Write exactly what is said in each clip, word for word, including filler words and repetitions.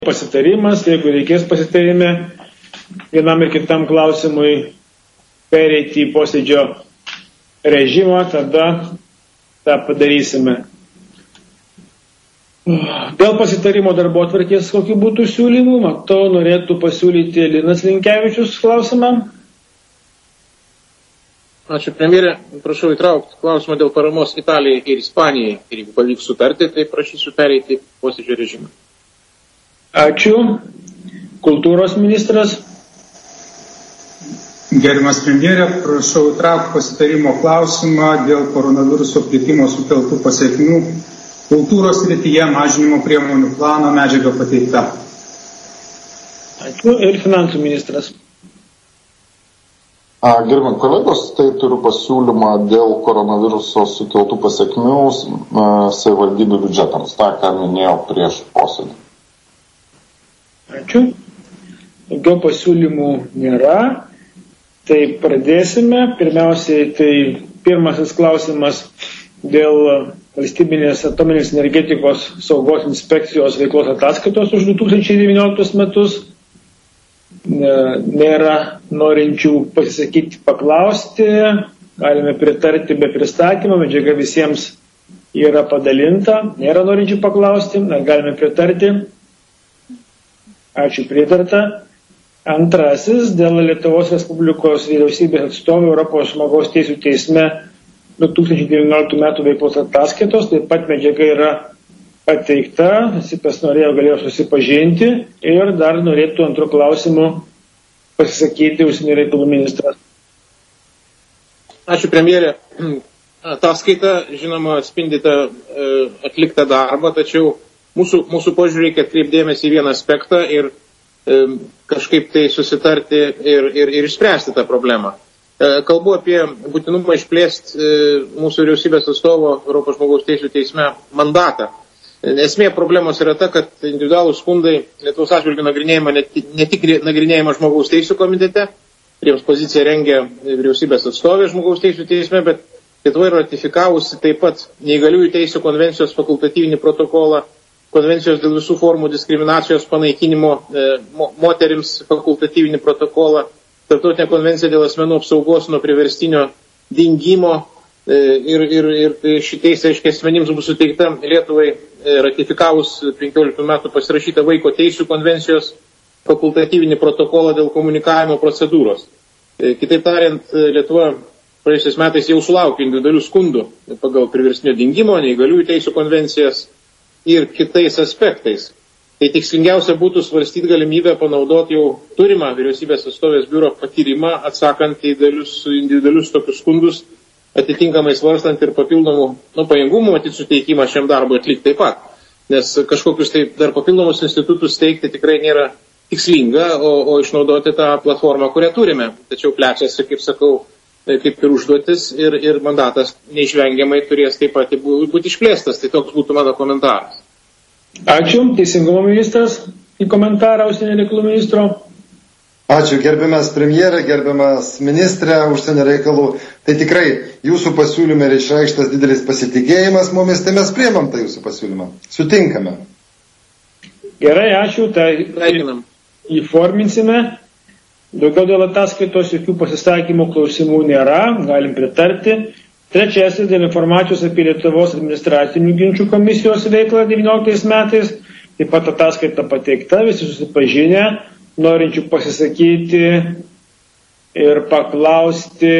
pasitarimas, jeigu reikės pasitarime vienam ir kitam klausimui pereiti į posėdžio režimą, tada tą padarysime. Dėl pasitarimo darbotvarkės kokių būtų siūlymų, matau, norėtų pasiūlyti Linas Linkevičius klausimą. Ačiū, premjerė. Prašau įtraukti klausimą dėl paramos Italijai ir Ispanijai. Ir jeigu pavyks sutarti, tai prašysiu pereiti į posėdžio režimą. Ačiū. Kultūros ministras. Gerbiamas premjerė, prašau įtraukti pasitarimo klausimą dėl koronaviruso plitimo sukeltų pasekmių. Kultūros srityje mažinimo priemonių plano medžiaga pateikta. Ačiū. Ir finansų ministras. Gerbiami kolegos, tai turiu pasiūlymą dėl koronaviruso sukeltų pasekmių savivaldybių biudžetams, tą, ką minėjau prieš posėdį. Ačiū. Daugiau pasiūlymų nėra. Tai pradėsime. Pirmiausiai, tai pirmasis klausimas dėl valstybinės atominės energetikos saugos inspekcijos veiklos ataskaitos už du tūkstančiai devynioliktus metus. Nėra norinčių pasisakyti, paklausti. Galime pritarti be pristatymo. Medžiaga visiems yra padalinta. Nėra norinčių paklausti. Galime pritarti. Ačiū, pritarta. Antrasis, dėl Lietuvos Respublikos vyriausybės atstovų Europos žmogaus teisių teisme du tūkstančiai devynioliktų metų veiklos ataskaitos. Taip pat medžiaga yra pateikta. Visi, kas norėjo, galėjo susipažinti. Ir dar norėtų antrų klausimų pasisakyti užsienio reikalų ministras. Ačiū, premjerė. Ataskaita, žinoma, atspindite atliktą darbą, tačiau Mūsų, mūsų požiūrį reikia atkreipdėmėsi į vieną aspektą ir e, kažkaip tai susitarti ir, ir, ir išspręsti tą problemą. E, kalbu apie būtinumą išplėsti e, mūsų vyriausybės atstovo Europos žmogaus teisių teisme mandatą. E, esmė problemos yra ta, kad individualūs skundai Lietuvos atžvilgiu nagrinėjama ne, ne tik nagrinėjama žmogaus teisių komitete, kuriems poziciją rengia vyriausybės atstovė žmogaus teisių teisme, bet Lietuva yra ratifikavusi taip pat neįgaliųjų teisių konvencijos fakultatyvinį protokolą, konvencijos dėl visų formų diskriminacijos panaikinimo e, moterims fakultatyvinį protokolą, tarptautinę konvenciją dėl asmenų apsaugos nuo priverstinio dingimo e, ir, ir, ir ši teisė, aiškiai, asmenims bus suteikta Lietuvai e, ratifikavus penkioliktų metų pasirašytą vaiko teisių konvencijos fakultatyvinį protokolą dėl komunikavimo procedūros. E, kitaip tariant, Lietuva praėjusiais metais jau sulaukė individualių skundų pagal priverstinio dingimo, neįgaliųjų teisių konvencijas ir kitais aspektais. Tai tikslingiausia būtų svarstyti galimybę panaudoti jau turimą vyriausybės atstovės biuro patyrimą, atsakant į dalius, individualius tokius skundus, atitinkamai svarstant ir papildomų nu, pajėgumų matyti suteikimą šiam darbui atlikti taip pat. Nes kažkokius tai dar papildomus institutus steigti tikrai nėra tikslinga, o, o išnaudoti tą platformą, kurią turime. Tačiau plečiasi, kaip sakau, kaip ir užduotis ir, ir mandatas neišvengiamai turės taip pat būti išplėstas. Tai toks būtų mano komentaras. Ačiū. Teisingumo ministras į komentarą užsienio reikalų ministro. Ačiū, gerbiamas premjerė, gerbiamas ministrė užsienio reikalų. Tai tikrai jūsų pasiūlyme yra išreikštas didelis pasitikėjimas mumis, tai mes priimam tą jūsų pasiūlymą. Sutinkame. Gerai, ačiū. Tai sveikinam. Įforminsime. Daugiau dėl ataskaitos jokių pasisakymų klausimų nėra, galim pritarti. Trečiasis dėl informacijos apie Lietuvos administracinių ginčių komisijos veiklą devynioliktais metais. Taip pat ataskaita pateikta, visi susipažinę, norinčių pasisakyti ir paklausti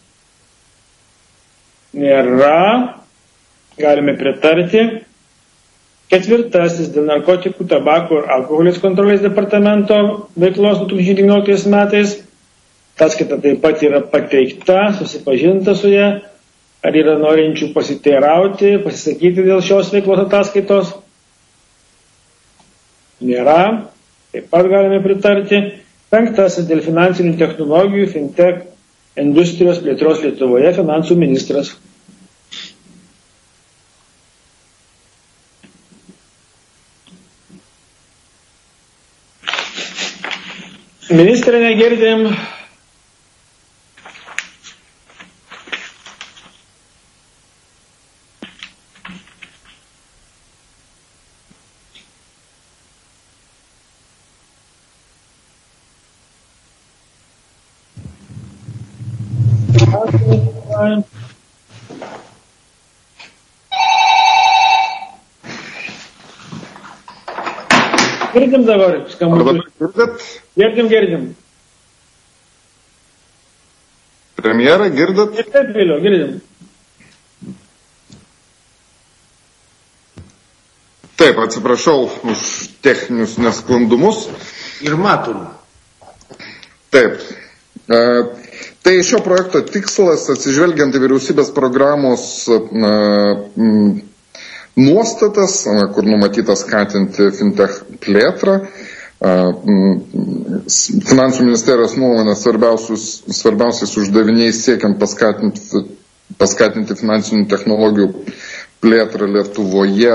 nėra, galime pritarti. Ketvirtasis dėl narkotikų, tabako ir alkoholės kontrolės departamento veiklos du tūkstančiai devynioliktais metais. Ataskaita taip pat yra pateikta, susipažinta su ją. Ar yra norinčių pasiteirauti, pasisakyti dėl šios veiklos ataskaitos? Nėra. Taip pat galime pritarti. Penktasis dėl finansinių technologijų, fintech, industrijos plėtros Lietuvoje, finansų ministras. Ministrė, negirdim. Balsuojam. Girdim dabar skambučius. Girdat? Girdim, girdim. Premjerą girdat? Taip, vėliau, girdim. Taip, atsiprašau už techninius nesklandumus. Ir matom. Taip. E, tai šio projekto tikslas, atsižvelgiant į vyriausybės programos e, m, nuostatas, kur numatyta skatinti fintech plėtrą. Finansų ministerijos nuomonė svarbiausiais uždaviniais siekiant paskatinti, paskatinti finansinių technologijų plėtrą Lietuvoje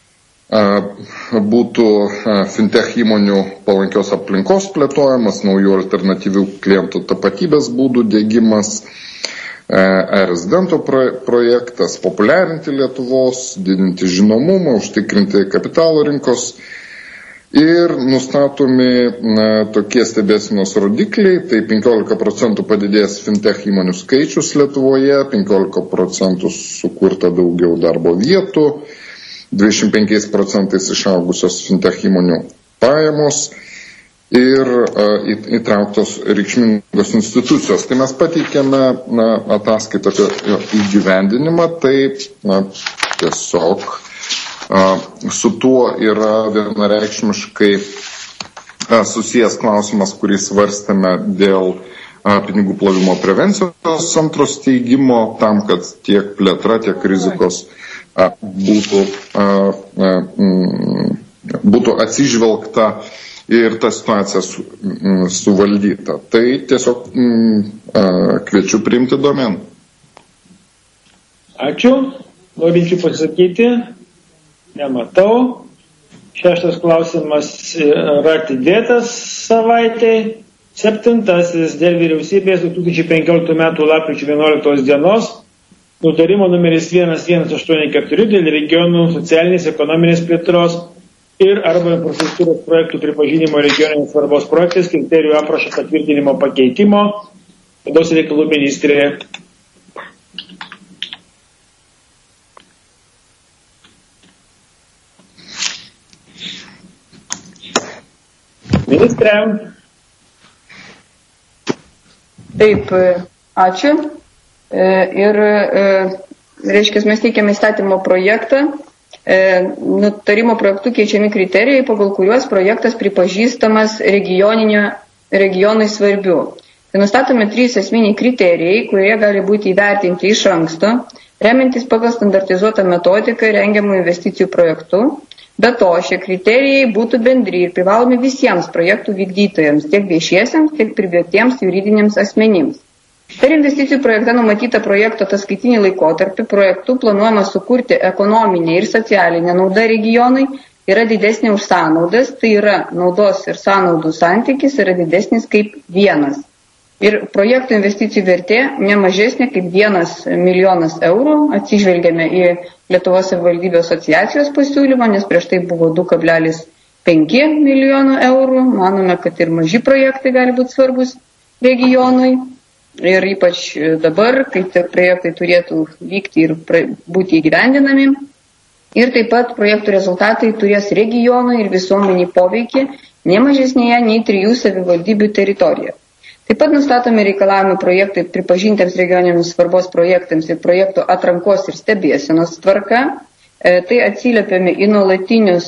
būtų fintech įmonių palankios aplinkos plėtojimas, naujų alternatyvių klientų tapatybės būdų diegimas, e-rezidento projektas, populiarinti Lietuvos, didinti žinomumą, užtikrinti kapitalo rinkos ir nustatomi na, tokie stebėsenos rodikliai, tai penkiolika procentų padidės fintech įmonių skaičius Lietuvoje, penkiolika procentų sukurta daugiau darbo vietų, dvidešimt penkiais procentais išaugusios fintech įmonių pajamos ir uh, įtrauktos reikšmingos institucijos. Tai mes pateikėme na, ataskaitą apie įgyvendinimą, tai na, tiesiog uh, su tuo yra vienareikšmiškai uh, susijęs klausimas, kurį svarstėme dėl uh, pinigų plovimo prevencijos centro steigimo, tam, kad tiek plėtra, tiek rizikos uh, būtų, uh, uh, būtų atsižvelgta ir ta situacija su, m, suvaldyta. Tai tiesiog m, a, kviečiu priimti domen. Ačiū. Norinčių pasakyti? Nematau. Šeštas klausimas yra atidėtas savaitai. Septintasis dėl vyriausybės du tūkstančiai penkioliktų metų lapkričio vienuoliktos dienos nutarimo numeris vienas vienas aštuoni keturi dėl regionų socialinės ekonominės plėtros ir arba infrastruktūros projektų pripažinimo regioninės svarbos projektais kriterijų aprašo patvirtinimo pakeitimo. Vidaus reikalų ministrė. Ministrė. Taip, ačiū. Ir, reiškia, mes teikiame įstatymo projektą. Nutarimo projektų keičiami kriterijai, pagal kuriuos projektas pripažįstamas regionui svarbiu. Tai nustatomi trys esminiai kriterijai, kurie gali būti įvertinti iš anksto, remiantis pagal standartizuotą metodiką rengiamų investicijų projektų. Be to, šie kriterijai būtų bendri ir privalomi visiems projektų vykdytojams, tiek viešiesiems, tiek privatiems juridiniams asmenims. Per investicijų projektą numatytą projekto ataskaitinį laikotarpį projektų planuojama sukurti ekonominį ir socialinę naudą regionui yra didesnė už sąnaudas, tai yra naudos ir sąnaudų santykis yra didesnis kaip vienas. Ir projektų investicijų vertė nemažesnė kaip vienas milijonas eurų, atsižvelgiame į Lietuvos savivaldybių asociacijos pasiūlymą, nes prieš tai buvo du kablelis penki milijono eurų, manome, kad ir maži projektai gali būti svarbus regionui. Ir ypač dabar, kai tie projektai turėtų vykti ir būti įgyvendinami. Ir taip pat projektų rezultatai turės regionui ir visuomeniai poveikį nemažesnėje nei trijų savivaldybių teritorijoje. Taip pat nustatomi reikalavimai projektai pripažintiems regioniniams svarbos projektams ir projektų atrankos ir stebėsenos tvarka. Tai atsiliepiami į nuolatinius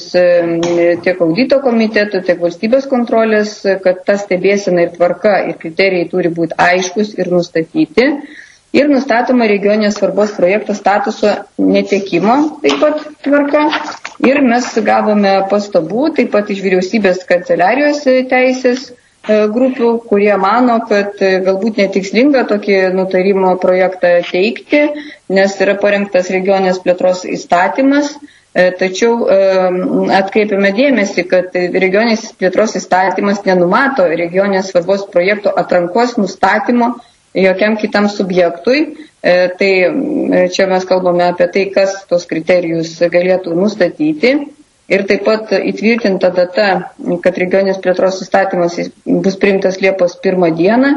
tiek audito komitetų, tiek valstybės kontrolės, kad ta stebėsena ir tvarka ir kriterijai turi būti aiškus ir nustatyti. Ir nustatoma regioninės svarbos projekto statuso netekimo taip pat tvarka. Ir mes gavome pastabų taip pat iš vyriausybės kanceliarijos teisės grupių, kurie mano, kad galbūt netikslinga tokį nutarimo projektą teikti, nes yra parengtas regioninės plėtros įstatymas, tačiau atkreipiame dėmesį, kad regioninės plėtros įstatymas nenumato regioninės svarbos projekto atrankos nustatymo jokiam kitam subjektui. Tai čia mes kalbame apie tai, kas tos kriterijus galėtų nustatyti. Ir taip pat įtvirtinta data, kad regioninės plėtros įstatymas bus priimtas Liepos pirmą dieną,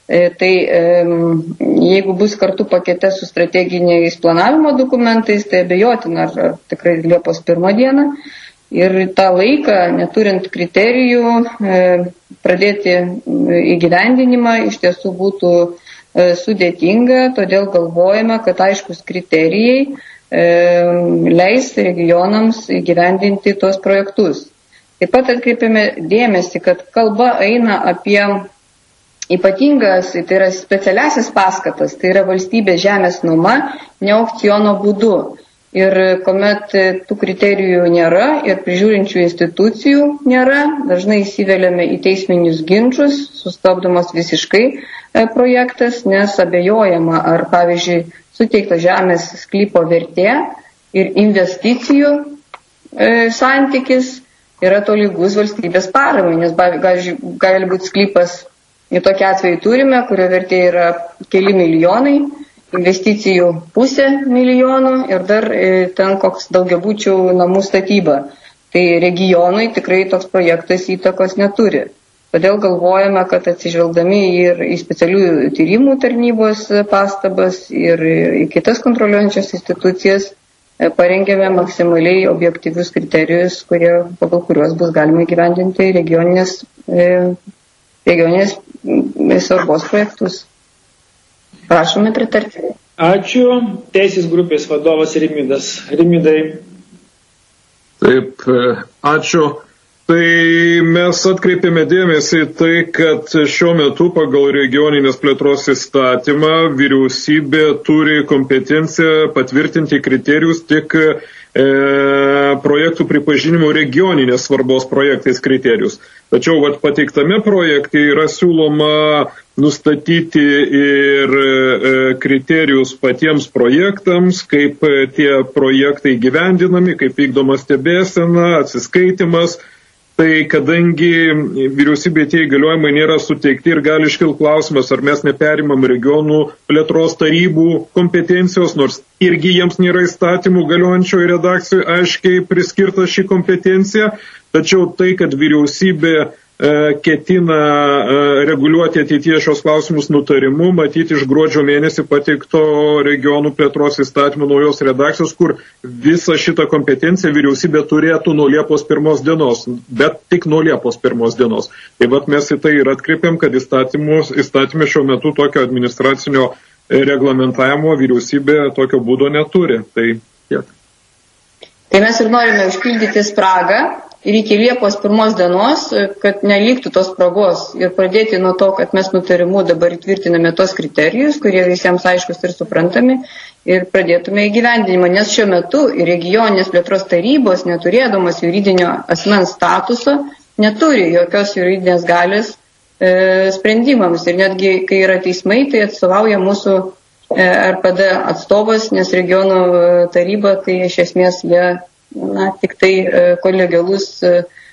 Tai jeigu bus kartu pakete su strateginiais planavimo dokumentais, tai abejotina, ar, ar tikrai Liepos pirmą dieną. Ir tą laiką, neturint kriterijų, pradėti įgyvendinimą iš tiesų būtų sudėtinga, todėl galvojame, kad aiškus kriterijai leis regionams įgyvendinti tos projektus. Taip pat atkreipiame dėmesį, kad kalba eina apie ypatingas, tai yra specialiasis paskatas, tai yra valstybės žemės nuoma, ne aukciono būdu. Ir kuomet tų kriterijų nėra ir prižiūrinčių institucijų nėra, dažnai įsiveliame į teisminius ginčus, sustabdomas visiškai projektas, nes abejojama, ar pavyzdžiui suteikta žemės sklypo vertė ir investicijų e, santykis yra tolygus valstybės paramai, nes gali, gali būti sklypas. Ir tokiu atveju turime, kurio vertė yra keli milijonai, investicijų pusė milijonų ir dar ten koks daugiabučių namų statyba. Tai regionui tikrai toks projektas įtakos neturi. Todėl galvojame, kad atsižvelgdami ir į specialiųjų tyrimų tarnybos pastabas ir į kitas kontroliuojančias institucijas parengėme maksimaliai objektyvius kriterijus, kurie, pagal kuriuos bus galima įgyvendinti regioninės regioninės svarbos projektus. Prašome pritarti. Ačiū. Teisės grupės vadovas Rimvydas. Rimvydai. Taip, ačiū. Tai mes atkreipėme dėmesį tai, kad šiuo metu pagal regioninės plėtros įstatymą vyriausybė turi kompetenciją patvirtinti kriterijus tik e, projektų pripažinimo regioninės svarbos projektais kriterijus. Tačiau vat, pateiktame projekte yra siūloma nustatyti ir e, kriterijus patiems projektams, kaip tie projektai gyvendinami, kaip vykdoma stebėsena, atsiskaitimas. Tai kadangi vyriausybė tie įgaliojimai nėra suteikti ir gali iškilti klausimas, ar mes neperimam regionų plėtros tarybų kompetencijos, nors irgi jiems nėra įstatymų galiojančioje redakcijoje aiškiai priskirta ši kompetencija, tačiau tai, kad vyriausybė ketina reguliuoti ateityje šios klausimus nutarimu, matyti iš gruodžio mėnesį pateikto regionų plėtros įstatymų naujos redakcijos, kur visą šitą kompetenciją vyriausybė turėtų nuo Liepos pirmos dienos, bet tik nuo Liepos pirmos dienos. Tai vat mes į tai ir atkreipiam, kad įstatymė šiuo metu tokio administracinio reglamentavimo vyriausybė tokio būdo neturi. Tai tiek. Tai mes ir norime užpildyti spragą. Ir iki Liepos pirmos dienos, kad neliktų tos spragos ir pradėti nuo to, kad mes nutarimu dabar įtvirtiname tos kriterijus, kurie visiems aiškus ir suprantami, ir pradėtume įgyvendinimą. Nes šiuo metu regioninės plėtros tarybos, neturėdamas juridinio asmens statuso, neturi jokios juridinės galės e, sprendimams. Ir netgi, kai yra teismai, tai atstovauja mūsų e, R P D atstovas, nes regionų taryba, tai iš esmės jie Na, tik tai e, kolegialus e,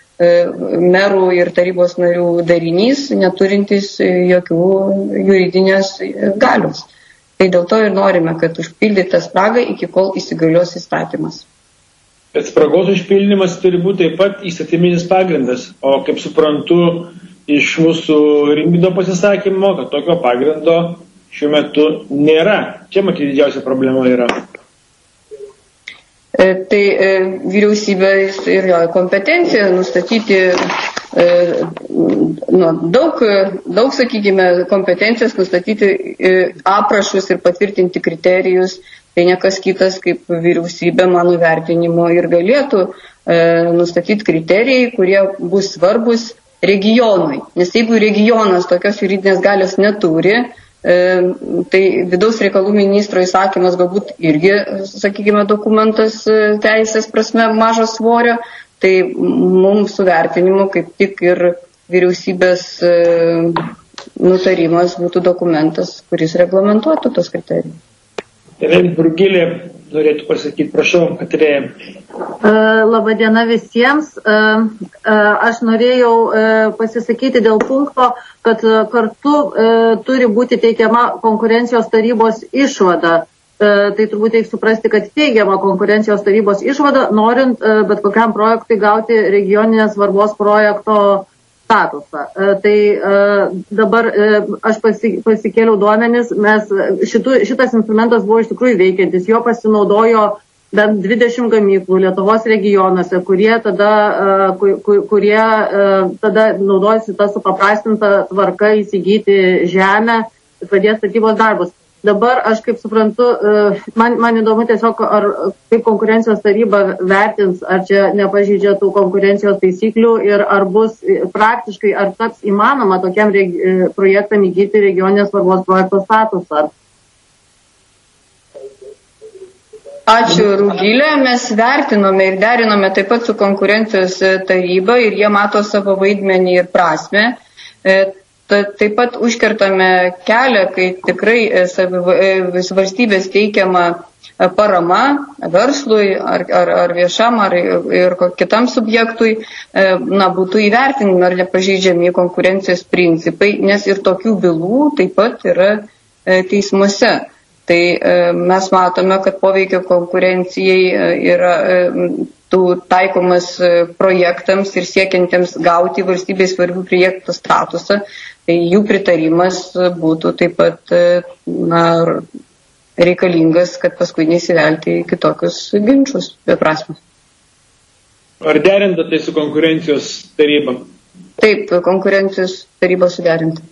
merų ir tarybos narių darinys, neturintis jokių juridinės galios. Tai dėl to ir norime, kad užpildyta spraga iki kol įsigalios įstatymas. Bet spragos užpildymas turi būti taip pat įstatyminis pagrindas, o kaip suprantu iš mūsų Rimvydo pasisakymo, kad tokio pagrindo šiuo metu nėra. Čia matyti didžiausia problema yra. Tai e, vyriausybės ir jo kompetencija nustatyti e, nu, daug, daug, sakykime, kompetencijos nustatyti e, aprašus ir patvirtinti kriterijus, tai nekas kitas kaip vyriausybė, mano vertinimo, ir galėtų e, nustatyti kriterijai, kurie bus svarbus regionui. Nes jeigu regionas tokios juridinės galios neturi, E, tai vidaus reikalų ministro įsakymas galbūt irgi, sakykime, dokumentas teisės prasme mažo svorio, tai mums su vertinimu kaip tik ir vyriausybės e, nutarimas būtų dokumentas, kuris reglamentuotų tos kriterijus. Brugilė norėtų pasakyti, prašau, Katrėja. Labadiena visiems. Aš norėjau pasisakyti dėl punkto, kad kartu turi būti teikiama konkurencijos tarybos išvada. Tai turbūt reikia suprasti, kad teigiama konkurencijos tarybos išvada, norint bet kokiam projektui gauti regioninės svarbos projekto statusą. Tai dabar aš pasikėliau duomenis, mes šitų, šitas instrumentas buvo iš tikrųjų veikiantis, jo pasinaudojo bent dvidešimt gamyklų Lietuvos regionuose, kurie tada, kurie tada naudojasi tą supaprastintą tvarką įsigyti žemę ir pradės statybos darbus. Dabar aš kaip suprantu, man, man įdomu tiesiog, ar kaip konkurencijos taryba vertins, ar čia nepažydžia tų konkurencijos taisyklių ir ar bus praktiškai, ar taps įmanoma tokiam regi, projektam įgyti regioninės svarbos projekto statusą. Ačiū, Rugilė. Mes vertinome ir derinome taip pat su konkurencijos taryba ir jie mato savo vaidmenį ir prasmę. Taip pat užkertame kelią, kai tikrai valstybės teikiama parama verslui ar, ar, ar viešam ar ir kitam subjektui, na, būtų įvertinami ar nepažeidžiami konkurencijos principai, nes ir tokių bylų taip pat yra teismuose. Tai mes matome, kad poveikio konkurencijai yra tų taikomas projektams ir siekiantiems gauti valstybės svarbių projektų statusą. Tai jų pritarimas būtų taip pat na, reikalingas, kad paskui nesivelti į kitokius ginčus beprasmius. Ar derinta tai su konkurencijos taryba? Taip, konkurencijos taryba suderinta.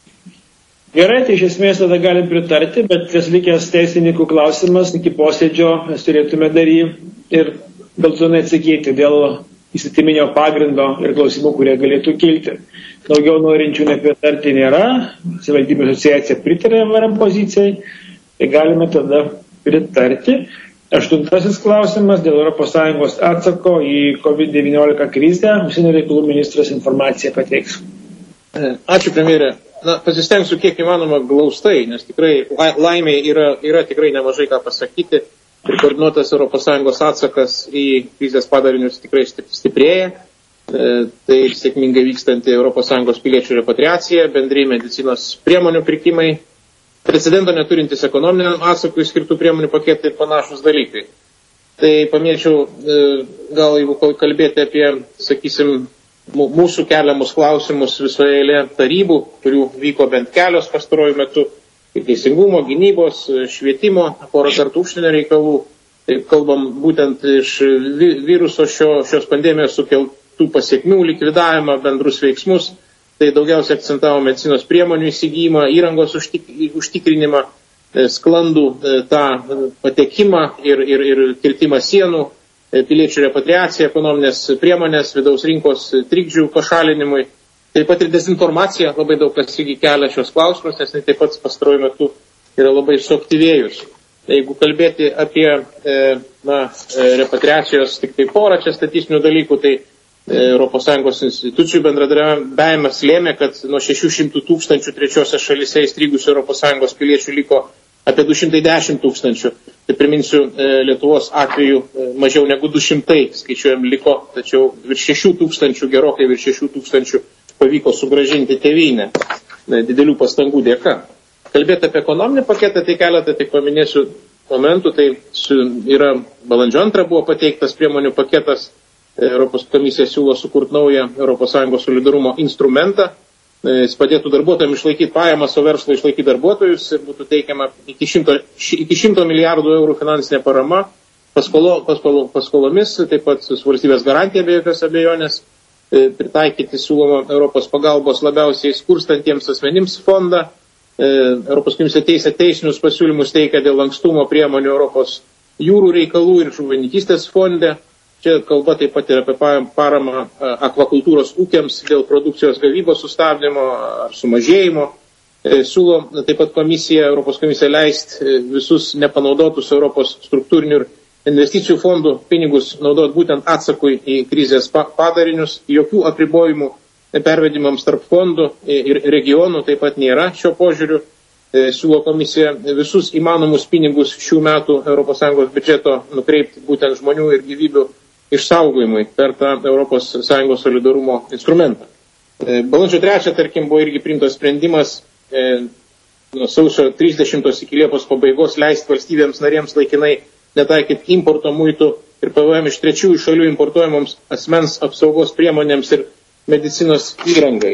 Gerai, tai iš esmės tada galim pritarti, bet vis likęs teisininkų klausimas iki posėdžio mes turėtume daryti ir galtinai atsakyti dėl įstatyminio pagrindo ir klausimų, kurie galėtų kilti. Daugiau norinčių nepritarti nėra, savivaldybių asociacija pritarė V R M pozicijai, tai galime tada pritarti. Aštuntasis klausimas dėl Europos Sąjungos atsako į COVID devyniolika krizę. Užsienio reikalų ministras informaciją pateiks. Ačiū, premjerė. Na, pasistengsiu kiek įmanoma glaustai, nes tikrai laimiai yra, yra tikrai nemažai ką pasakyti. Ir koordinuotas Europos Sąjungos atsakas į krizės padarinius tikrai stiprėja. Tai sėkmingai vykstanti Europos Sąjungos piliečių repatriacija, bendri medicinos priemonių pirkimai, precedento neturintis ekonominiam atsakui skirtų priemonių paketai ir panašus dalykai. Tai paminėčiau, gal jeigu kalbėti apie, sakysim, mūsų keliamus klausimus visoje eilė tarybų, kurių vyko bent kelios pastaruoju metu, teisingumo, gynybos, švietimo, porą kartų užsienio reikalų. Tai kalbam būtent iš viruso šio, šios pandemijos sukeltų pasiekmių likvidavimą, bendrus veiksmus. Tai daugiausiai akcentavo medicinos priemonių įsigijimą, įrangos užtik, užtikrinimą, sklandų tą patekimą ir, ir, ir kirtimą sienų, piliečių repatriaciją, ekonominės priemonės, vidaus rinkos trikdžių pašalinimui. Taip pat ir dezinformacija labai daug kas irgi kelia šios klausimus, nes tai taip pat pastaruoju metu yra labai suaktyvėjus. Jeigu kalbėti apie na, repatriacijos tik tai porą čia statistinių dalykų, tai Europos Sąjungos institucijų bendradarbiavimas lėmė, kad nuo šešių šimtų tūkstančių trečiose šalyse įstrigusių Europos Sąjungos piliečių liko apie du šimtai dešimt tūkstančių. Tai priminsiu, Lietuvos atveju mažiau negu du šimtai skaičiuojam liko, tačiau virš šešių tūkstančių, gerokai virš šešių tūkstančių pavyko sugrąžinti tėvynę didelių pastangų dėka. Kalbėti apie ekonominį paketą, tai keletą tik paminėsiu momentų. Tai su, yra balandžio antrą buvo pateiktas priemonių paketas. Europos komisija siūlo sukurti naują Europos Sąjungos solidarumo instrumentą. Jis padėtų darbuotojams išlaikyti pajamas, o verslo išlaikyti darbuotojus ir būtų teikiama iki šimto, iki šimto milijardų eurų finansinė parama paskolo, paskolo, paskolomis, taip pat su valstybės garantija be jokios abejonės. Pritaikyti siūloma Europos pagalbos labiausiai skurstantiems asmenims fondą. Europos komisija teisė teisinius pasiūlymus teikia dėl lankstumo priemonių Europos jūrų reikalų ir žuvininkystės fonde. Čia kalba taip pat ir apie paramą akvakultūros ūkiams dėl produkcijos gavybos sustabdymo ar sumažėjimo. Siūlo taip pat komisija, Europos komisija leisti visus nepanaudotus Europos struktūrinių ir investicijų fondų pinigus naudoti būtent atsakui į krizės padarinius. Jokių apribojimų pervedimams tarp fondų ir regionų taip pat nėra šio požiūriu. Siūlo komisija visus įmanomus pinigus šių metų Europos Sąjungos biudžeto nukreipti būtent žmonių ir gyvybių išsaugojimui per tą Europos Sąjungos solidarumo instrumentą. Balandžio trečią, tarkim, buvo irgi priimtas sprendimas nuo sausio trisdešimtos iki Liepos pabaigos leisti valstybėms narėms laikinai netaikyti importo muitų ir P V M iš trečiųjų šalių importuojamoms asmens apsaugos priemonėms ir medicinos įrangai.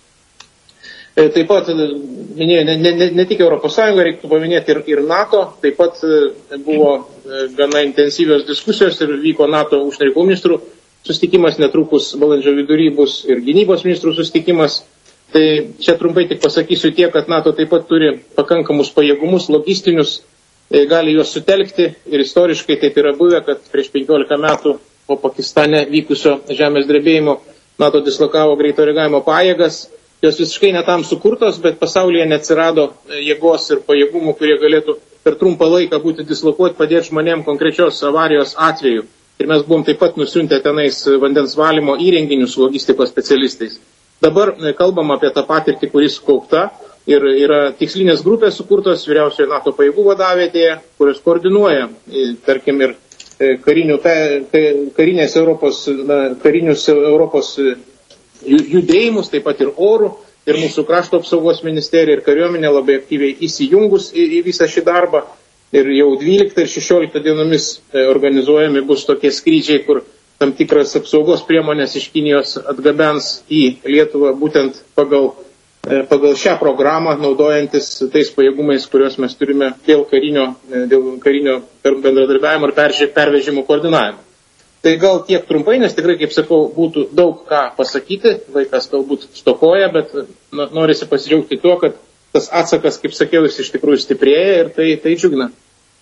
Taip pat minėjau, ne, ne, ne tik Europos Sąjunga, reiktų paminėti ir, ir NATO, taip pat buvo gana intensyvios diskusijos ir vyko NATO užsienio reikalų ministrų susitikimas, netrukus balandžio vidury bus ir gynybos ministrų susitikimas. Tai čia trumpai tik pasakysiu tiek, kad NATO taip pat turi pakankamus pajėgumus, logistinius, gali juos sutelkti ir istoriškai taip yra buvę, kad prieš penkiolika metų po Pakistane vykusio žemės drebėjimo NATO dislokavo greito reagavimo pajėgas. Jos visiškai netam sukurtos, bet pasaulyje neatsirado jėgos ir pajėgumų, kurie galėtų per trumpą laiką būti dislokuoti, padėti žmonėm konkrečios avarijos atveju. Ir mes buvom taip pat nusiuntę tenais vandens valymo įrenginius logistikos specialistais. Dabar kalbam apie tą patirtį, kuri sukaupta, ir yra tikslinės grupės sukurtos vyriausiojo NATO pajėgų vadavietėje, kurios koordinuoja, tarkim, ir karinių, karinės Europos, na, karinius Europos judėjimus, taip pat ir orų, ir mūsų krašto apsaugos ministerija ir kariuomenė labai aktyviai įsijungus į, į visą šį darbą. Ir jau dvyliktą ir šešioliktą dienomis organizuojami bus tokie skrydžiai, kur tam tikras apsaugos priemonės iš Kinijos atgabens į Lietuvą būtent pagal, pagal šią programą, naudojantis tais pajėgumais, kuriuos mes turime dėl karinio, dėl karinio bendradarbiavimo ir pervežimų koordinavimo. Tai gal tiek trumpai, nes tikrai, kaip sakau, būtų daug ką pasakyti, laikas galbūt stokoja, bet norisi pasidžiaugti tuo, kad tas atsakas, kaip sakiau, jis iš tikrųjų stiprėja ir tai, tai džiugina.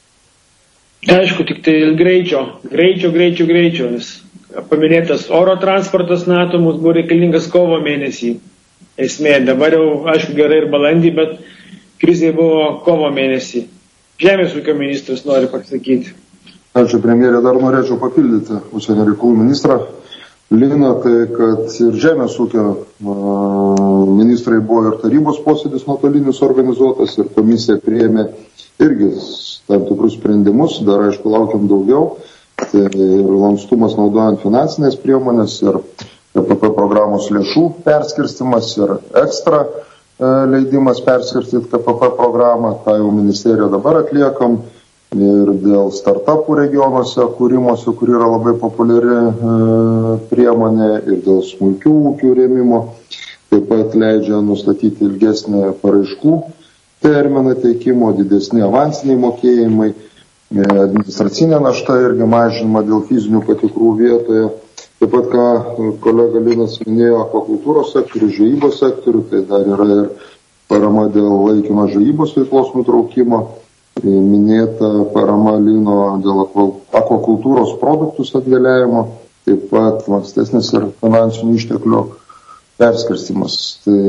Aišku, tik tai greičio, greičio, greičio, greičio. Paminėtas oro transportas NATO mums buvo reikalingas kovo mėnesį. Esmė, dabar jau, aišku, gerai ir balandį, bet krizė buvo kovo mėnesį. Žemės ūkio ministras nori pasakyti. Ačiū, premjerė, dar norėčiau papildyti užsienio reikalų ministrą Liną, tai kad ir žemės ūkio ministrai buvo ir tarybos posėdis nuotolinis organizuotas ir komisija priėmė irgi tam tikrus sprendimus, dar aišku laukiam daugiau, tai ir lankstumas naudojant finansinės priemonės ir P P P programos lėšų perskirstimas ir ekstra leidimas perskirstyti P P P programą, tą jau ministerija dabar atliekam. Ir dėl startupų regionuose kūrimosi, kur yra labai populiari e, priemonė, ir dėl smulkių ūkių rėmimo, taip pat leidžia nustatyti ilgesnį paraiškų terminą teikimo, didesni avansiniai mokėjimai, e, administracinė našta irgi mažinama dėl fizinių patikrų vietoje. Taip pat, ką kolega Linas minėjo, akvakultūros sektorių, žvejybos sektorių, tai dar yra ir parama dėl laikino žvejybos veiklos nutraukimo. Minėta parama Lino dėl akvakultūros produktų sandėliavimo, taip pat lankstesnis ir finansinių išteklių perskirstimas. Tai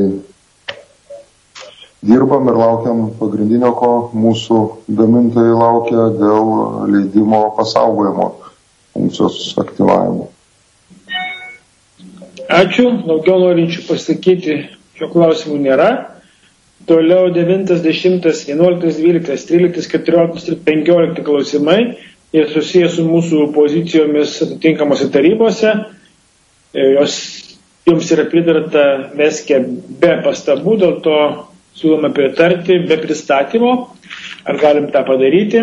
dirbam ir laukiam pagrindinio, ko mūsų gamintojai laukia dėl leidimo pasaugojimo funkcijos aktyvavimo. Ačiū, daugiau norinčių pasakyti šio klausimų nėra. Toliau devintas, dešimtas, vienuoliktas, dvyliktas, tryliktas, keturioliktas ir penkioliktas klausimai ir susijęs su mūsų pozicijomis atitinkamose tarybose. Jos jums yra pritarta Veskė be pastabų, dėl to siūlome pritarti be pristatymo. Ar galim tą padaryti?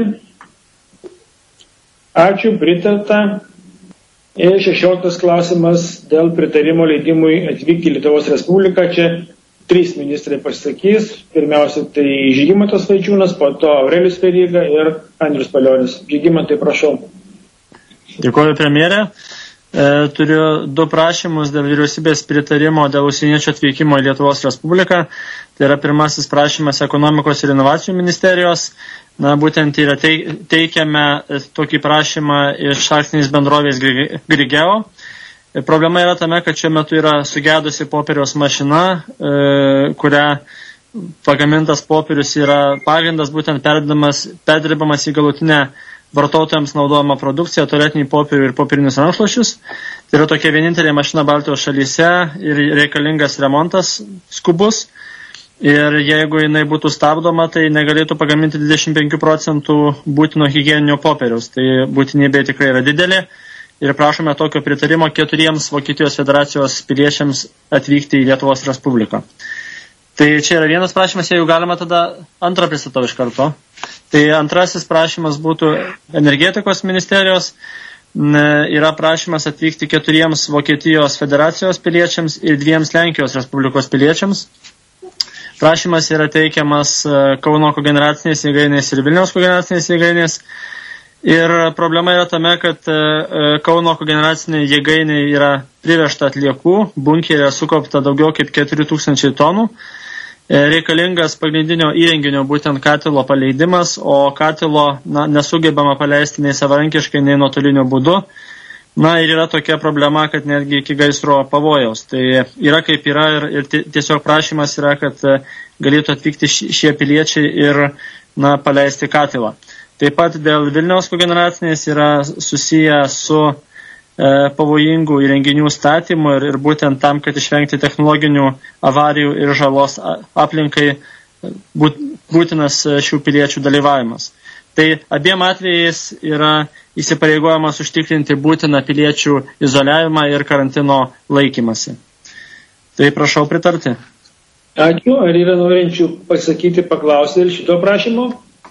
Ačiū, pritarta. Ir šešioliktas klausimas dėl pritarimo leidimui atvykti į Lietuvos Respubliką. Čia trys ministrai pasakys. Pirmiausia, tai Žygimantas Vaičiūnas, po to Aurelijus Veryga ir Andrius Palionis. Žygimantai, prašau. Dėkuoju, premjerė. E, turiu du prašymus dėl vyriausybės pritarimo dėl užsieniečių atvykimo į Lietuvos Respubliką. Tai yra pirmasis prašymas ekonomikos ir inovacijų ministerijos. Na, būtent yra teikiame tokį prašymą iš akcinės bendrovės Grigeo. Problema yra tame, kad šiuo metu yra sugedusi popieriaus mašina, e, kuria pagamintas popierius yra pagrindas būtent perdirbamas į galutinę vartotojams naudojamą produkciją, tualetinį popierių ir popierinius rankšluosčius. Tai yra tokia vienintelė mašina Baltijos šalyse ir reikalingas remontas skubus. Ir jeigu jinai būtų stabdoma, tai negalėtų pagaminti dvidešimt penkių procentų būtino higieninio popieriaus. Tai būtinybė tikrai yra didelė. Ir prašome tokio pritarimo keturiems Vokietijos federacijos piliečiams atvykti į Lietuvos Respubliką. Tai čia yra vienas prašymas, jeigu galima, tada antrą pristatau iš karto. Tai antrasis prašymas būtų energetikos ministerijos yra prašymas atvykti keturiems Vokietijos federacijos piliečiams ir dviems Lenkijos Respublikos piliečiams. Prašymas yra teikiamas Kauno kogeneracinės jėgainės ir Vilniaus kogeneracinės jėgainės. Ir problema yra tame, kad Kauno kogeneracinė jėgainė yra privežta atliekų, bunkeryje sukaupta daugiau kaip keturi tūkstančiai tonų. Reikalingas pagrindinio įrenginio būtent katilo paleidimas, o katilo na, nesugebama paleisti nei savarankiškai, nei nuotoliniu būdu. Na ir yra tokia problema, kad netgi iki gaisro pavojaus. Tai yra kaip yra ir, ir tiesiog prašymas yra, kad galėtų atvykti šie piliečiai ir na, paleisti katilą. Taip pat dėl Vilniaus kogeneracinės yra susiję su e, pavojingų įrenginių statymu ir, ir būtent tam, kad išvengti technologinių avarijų ir žalos aplinkai būt, būtinas šių piliečių dalyvavimas. Tai abiem atvejais yra įsipareigojimas užtikrinti būtiną piliečių izoliavimą ir karantino laikymasi. Tai prašau pritarti. Ačiū. Ar yra norinčių pasakyti, paklausyti dėl šito prašymo?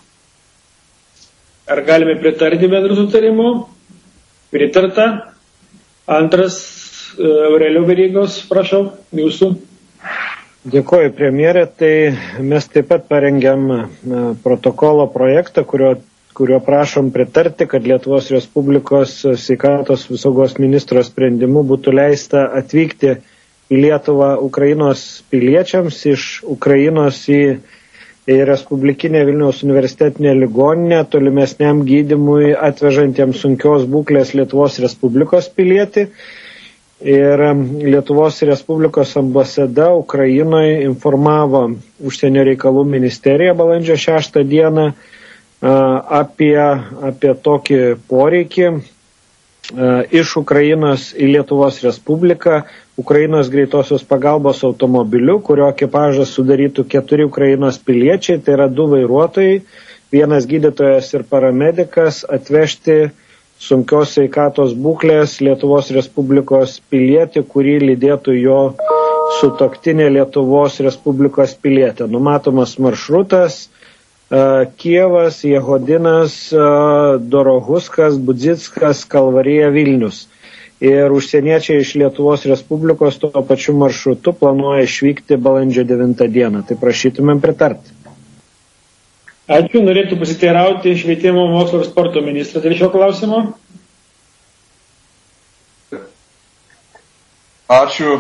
Ar galime pritarti bendrų sutarimų? Pritarta. Antras, Aurelio Verygos, prašau, jūsų. Dėkoju, premjerė. Tai mes taip pat parengiam protokolo projektą, kurio, kurio prašom pritarti, kad Lietuvos Respublikos sveikatos apsaugos ministro sprendimu būtų leista atvykti į Lietuvą Ukrainos piliečiams iš Ukrainos į į Respublikinę Vilniaus universitetinę ligoninę tolimesniam gydymui atvežantiems sunkios būklės Lietuvos Respublikos pilietį. Ir Lietuvos Respublikos ambasada Ukrainoje informavo Užsienio reikalų ministeriją balandžio šeštą dieną apie, apie tokį poreikį iš Ukrainos į Lietuvos Respubliką Ukrainos greitosios pagalbos automobiliu, kurio ekipažas sudarytų keturi Ukrainos piliečiai, tai yra du vairuotojai, vienas gydytojas ir paramedikas, atvežti sunkios sveikatos būklės Lietuvos Respublikos pilietį, kurį lydėtų jo sutuoktinė Lietuvos Respublikos pilietė. Numatomas maršrutas Kijevas, Jehodinas, Dorohuskas, Budzickas, Kalvarija, Vilnius. Ir užsieniečiai iš Lietuvos Respublikos tuo pačiu maršrutu planuoja išvykti balandžio devintą dieną. Tai prašytumėm pritarti. Ačiū. Norėtų pasiteirauti švietimo, mokslo ir sporto ministrą dėl šio klausimo. Ačiū.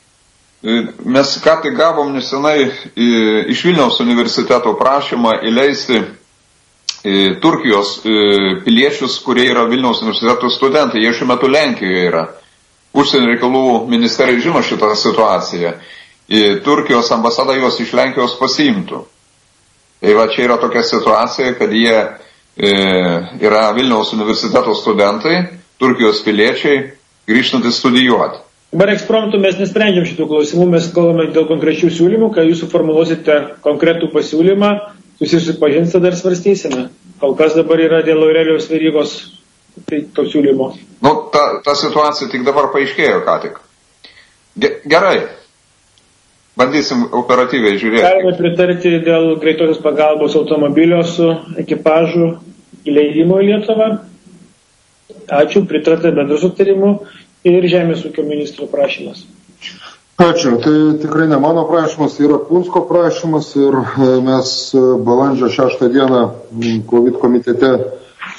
Mes ką tik gavom nesenai iš Vilniaus universiteto prašymą įleisti Turkijos piliečius, kurie yra Vilniaus universiteto studentai. Jie šiuo metu Lenkijoje yra. Užsienio reikalų ministerija žino šitą situaciją. Turkijos ambasada juos iš Lenkijos pasiimtų. Tai va čia yra tokia situacija, kad jie e, yra Vilniaus universiteto studentai, Turkijos piliečiai, grįžtantys studijuoti. Dabar ekspromptu mes nesprendžiam šitų klausimų, mes kalbame dėl konkrečių siūlymų, kai jūs suformuluosite konkretų pasiūlymą, susipažinsite, dar svarstysime. Kol kas dabar yra dėl Aurelijos Verygos tai, to siūlymo. Nu, ta, ta situacija tik dabar paaiškėjo ką tik. Gerai. Bandysim operatyviai žiūrėti. Galime pritarti dėl greitosios pagalbos automobilio su ekipažu įleidimo į Lietuvą. Ačiū, pritarta bendru sutarimu ir Žemės ūkio ministro prašymas. Ačiū. Tai tikrai ne mano prašymas, tai yra Punsko prašymas ir mes balandžio šeštą dieną COVID komitete e,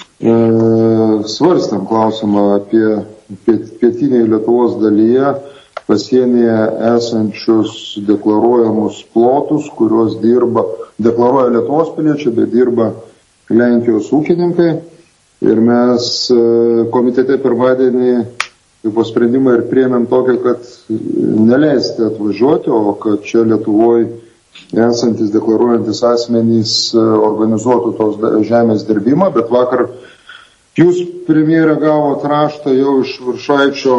svarstėm klausimą apie pietinėje Lietuvos dalyje pasienyje esančius deklaruojamus plotus, kuriuos dirba, deklaruoja Lietuvos piliečiai, bet dirba Lenkijos ūkininkai. Ir mes komitete pirmadienį po sprendimą ir priėmėm tokią, kad neleisti atvažiuoti, o kad čia Lietuvoje esantis deklaruojantis asmenys organizuotų tos žemės dirbimą, bet vakar jūs, premjerė, gavot raštą jau iš Viršaičio,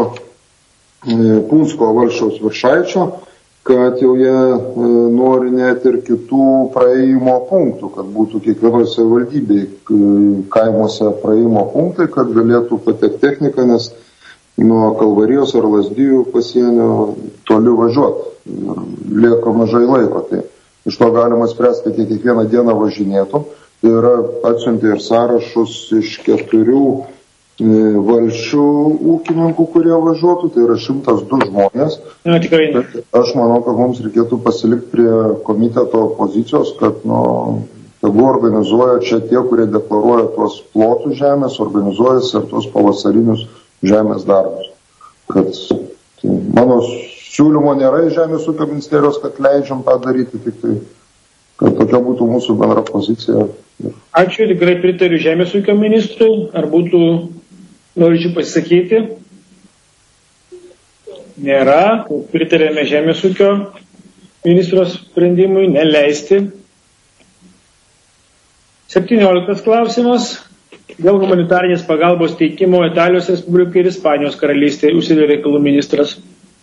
Punsko valsčiaus Viršaičio, kad jau jie nori net ir kitų praėjimo punktų, kad būtų kiekvienoje savivaldybėje kaimuose praėjimo punktai, kad galėtų patekti technika, nes nuo Kalvarijos ar Lazdijų pasienio toli važiuoti. Lieka mažai laiko. Tai iš to galima spręsti, kad jie kiekvieną dieną važinėtų. Tai yra atsiuntė ir sąrašus iš keturių valsčių ūkininkų, kurie važiuotų, tai yra šimtas du žmonės. Na, tikrai ne. Aš manau, kad mums reikėtų pasilikti prie komiteto pozicijos, kad nu, tegu organizuoja čia tie, kurie deklaruoja tuos plotus žemės, organizuojasi ir tuos pavasarinius žemės darbus. Kad tai, mano siūlymo nėra iš Žemės ūkio ministerijos, kad leidžiam tą daryti, tik tai, kad tokia būtų mūsų bendra pozicija. Ačiū, tikrai pritariu Žemės ūkio ministrui. Ar būtų norinčių pasisakyti? Nėra. Pritarėme Žemės ūkio ministros sprendimui neleisti. septynioliktas klausimas. Dėl humanitarinės pagalbos teikimo Italijos Respublikai ir Ispanijos karalystėje užsienio reikalų ministras.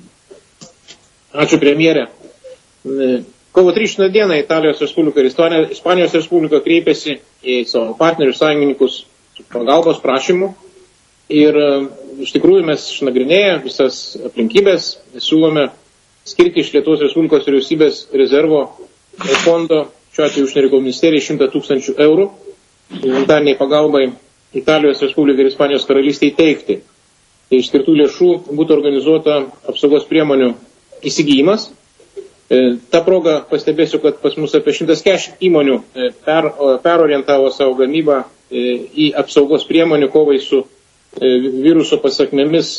Ačiū, premjerė. Kovo trisdešimtą dieną Italijos Respublika ir Ispanijos Respublika kreipėsi į savo partnerius sąjungininkus su pagalbos prašymu. Ir iš tikrųjų mes išnagrinėję visas aplinkybės siūlome skirti iš Lietuvos Respublikos vyriausybės rezervo fondo, šiuo atveju užsienio reikalų ministerijai, šimtą tūkstančių eurų humanitariniai pagalbai Italijos Respublikai ir Ispanijos karalystei teikti. Tai iš skirtų lėšų būtų organizuota apsaugos priemonių įsigijimas. Ta proga pastebėsiu, kad pas mus apie šimtas keturiasdešimt įmonių per, perorientavo savo gamybą į apsaugos priemonių kovai su viruso pasakmėmis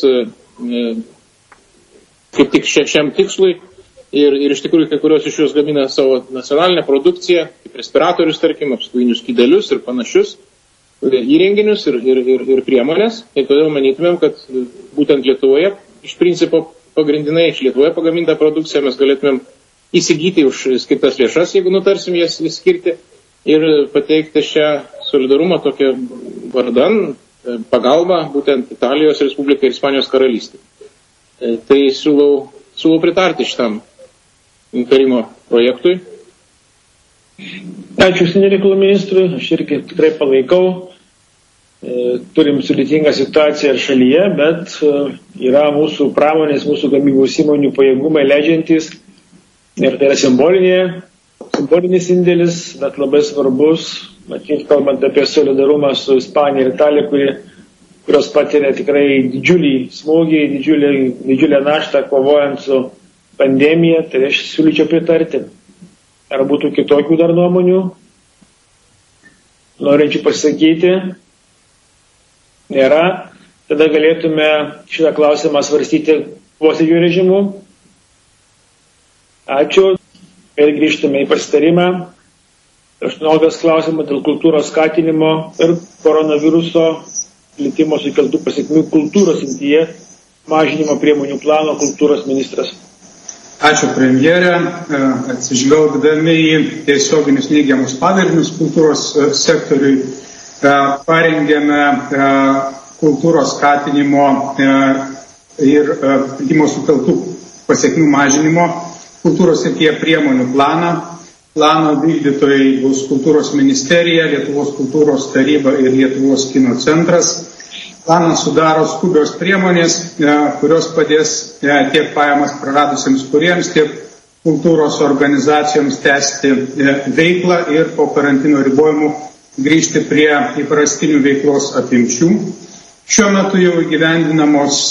kaip tik šiam tikslui. Ir, ir iš tikrųjų kai kurios iš jos gamina savo nacionalinę produkciją, kaip respiratorius, tarkim, apsauginius skydelius ir panašius įrenginius ir, ir, ir, ir priemonės. Ir todėl manytumėm, kad būtent Lietuvoje iš principo pagrindinai iš Lietuvoje pagaminta produkcija mes galėtumėm įsigyti už skirtas lėšas, jeigu nutarsim jas skirti, ir pateikti šią solidarumą tokią vardan pagalbą būtent Italijos Respublikai ir Ispanijos karalystei. Tai siūlau, siūlau pritarti šitam nutarimo projektui. Ačiū užsienio reikalų ministrui, aš irgi tikrai palaikau. Turim sudėtingą situaciją ir šalyje, bet yra mūsų pramonės, mūsų gamybos įmonių pajėgumai leidžiantys. Ir tai yra simbolinė, simbolinis indėlis, bet labai svarbus, matyt, kalbant apie solidarumą su Ispanija ir Italija, kuri, kurios patiria tikrai didžiulį smūgį, didžiulį, didžiulę naštą kovojant su pandemija, tai aš siūlyčiau pritarti. Ar būtų kitokių dar nuomonių? Norinčių pasakyti? Nėra. Tada galėtume šitą klausimą svarstyti posėdžių režimu. Ačiū. Ir grįžtame į pasitarimą. aštuonioliktas klausimas dėl kultūros skatinimo ir koronaviruso plitimo sukeltų pasekmių kultūros srityje mažinimo priemonių plano kultūros ministras. Ačiū, premjerė. Atsižvelgdami į tiesioginius neigiamus padarinius kultūros sektoriui, parengėme kultūros skatinimo ir plitimo sukeltų pasekmių mažinimo kultūros srityje priemonių planą. Plano vykdytojai bus Kultūros ministerija, Lietuvos kultūros taryba ir Lietuvos kino centras. Planą sudaro skubios priemonės, kurios padės tiek pajamas praradusiems kuriems, tiek kultūros organizacijoms tęsti veiklą ir po karantino ribojimų grįžti prie įprastinių veiklos apimčių. Šiuo metu jau įgyvendinamos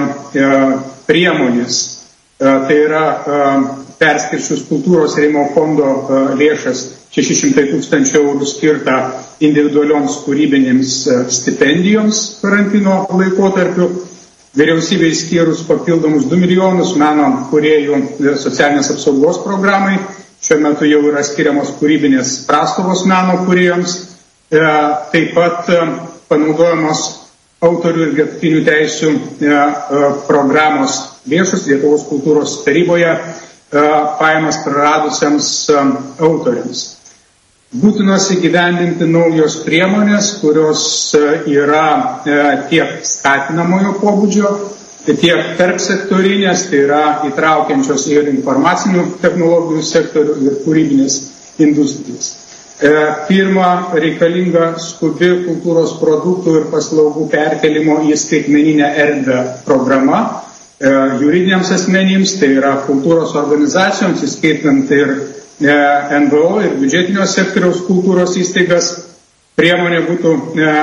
priemonės. Tai yra perskirčius kultūros rėmimo fondo lėšas šeši šimtai tūkstančių eurų skirta individualioms kūrybinėms stipendijoms karantino laikotarpiu. Vyriausybei skyrus papildomus du milijonus meno kūrėjų socialinės apsaugos programai. Šiuo metu jau yra skiriamos kūrybinės prastovos meno kūrėjams. Taip pat panaudojamos autorių ir gretutinių teisių programos lėšos Lietuvos kultūros taryboje pajamas praradusiems autoriams. Būtinos įgyvendinti naujos priemonės, kurios yra tiek skatinamojo pobūdžio, tiek tarp sektorinės, tai yra įtraukiančios ir informacinių technologijų sektorių ir kūrybinės industrijas. Pirma, reikalinga skubi kultūros produktų ir paslaugų perkelimo į skaitmeninę erdvę programa juridiniams asmenims, tai yra kultūros organizacijoms, įskaitant ir N V O ir biudžetinio sektoriaus kultūros įstaigas. Priemonė būtų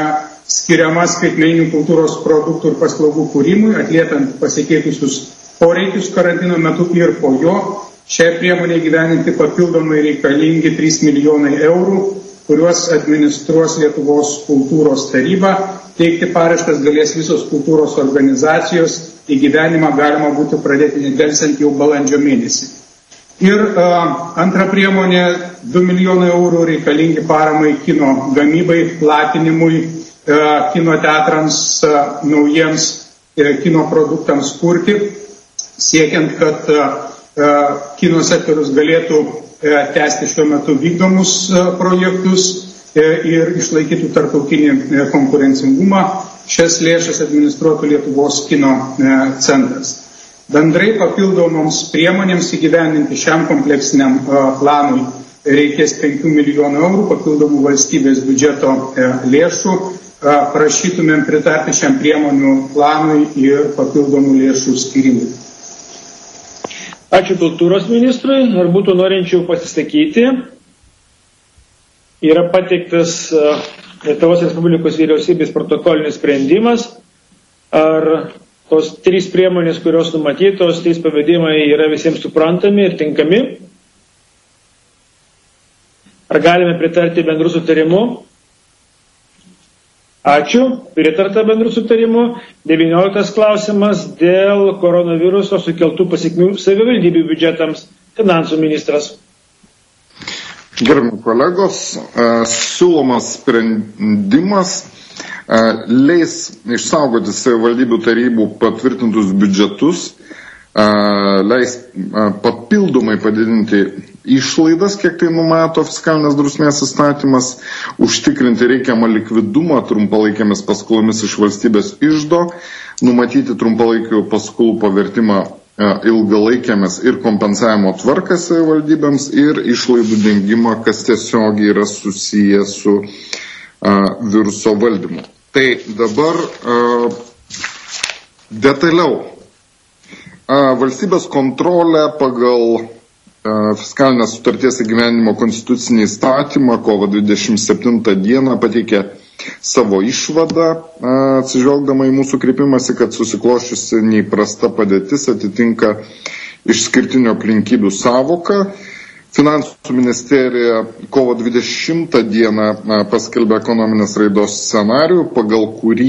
skiriama skaitmeninių kultūros produktų ir paslaugų kūrimui, atliepiant pasikeitusius poreikius karantino metu ir po jo. Šiai priemonė gyveninti papildomai reikalingi trys milijonai eurų, kuriuos administruos Lietuvos kultūros taryba. Teikti paraiškas galės visos kultūros organizacijos, įgyvenimą galima būtų pradėti nedelsiant jau balandžio mėnesį. Ir uh, antra priemonė, du milijonai eurų reikalingi paramai kino gamybai, platinimui, uh, kino teatrams, uh, naujiems uh, kino produktams kurti, siekiant, kad uh, kino sektorius galėtų tęsti šiuo metu vykdomus projektus ir išlaikytų tarptautinį konkurencingumą. Šias lėšas administruotų Lietuvos kino centras. Bendrai papildomoms priemonėms įgyvendinti šiam kompleksiniam planui reikės penkių milijonų eurų papildomų valstybės biudžeto lėšų. Prašytumėm pritarti šiam priemonių planui ir papildomų lėšų skirimui. Ačiū kultūros ministrui. Ar būtų norinčių pasisakyti? Yra pateiktas Lietuvos Respublikos vyriausybės protokolinis sprendimas. Ar tos trys priemonės, kurios numatytos, trys pavedimai yra visiems suprantami ir tinkami? Ar galime pritarti bendrų sutarimų? Ačiū. Pritarta bendrų sutarimų. devynioliktas klausimas dėl koronaviruso sukeltų pasekmių savivaldybių biudžetams. Finansų ministras. Gerbiami kolegos, siūlomas sprendimas leis išsaugoti savivaldybių tarybų patvirtintus biudžetus, leis papildomai padidinti išlaidas, kiek tai numato fiskalinės drausmės įstatymas, užtikrinti reikiamą likvidumą trumpalaikėmis paskolomis iš valstybės iždo, numatyti trumpalaikių paskolų pavertimą ilgalaikėmis ir kompensavimo tvarkas savivaldybėms ir išlaidų dengimą, kas tiesiogiai yra susijęs su a, viruso valdymu. Tai dabar a, detaliau. A, valstybės kontrolė pagal fiskalinės sutarties įgyvenimo konstitucinį įstatymą kovo dvidešimt septintą dieną pateikė savo išvadą, atsižvelgdama į mūsų kreipimąsi, kad susikloščiusi neįprasta padėtis atitinka išskirtinio aplinkybių savoką. Finansų ministerija kovo dvidešimtą dieną paskelbė ekonominės raidos scenarijų, pagal kurį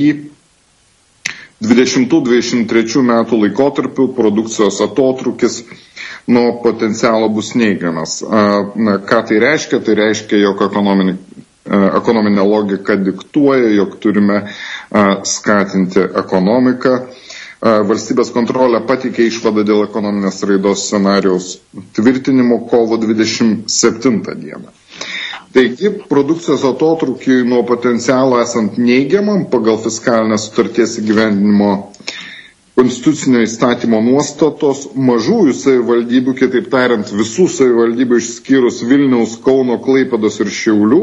dvidešimtų dvidešimt trečių metų laikotarpių produkcijos atotrūkis nuo potencialo bus neigiamas. Na, ką tai reiškia? Tai reiškia, jog ekonominė, ekonominė logika diktuoja, jog turime skatinti ekonomiką. Valstybės kontrolė pateikė išvadą dėl ekonominės raidos scenarijaus tvirtinimo kovo dvidešimt septintą dieną. Taigi, produkcijos atotrūkiui nuo potencialo esant neigiamam pagal fiskalinės sutarties įgyvendinimo konstitucinio įstatymo nuostatos mažųjų savivaldybių, kitaip tariant, visų savivaldybių išskyrus Vilniaus, Kauno, Klaipėdos ir Šiaulių,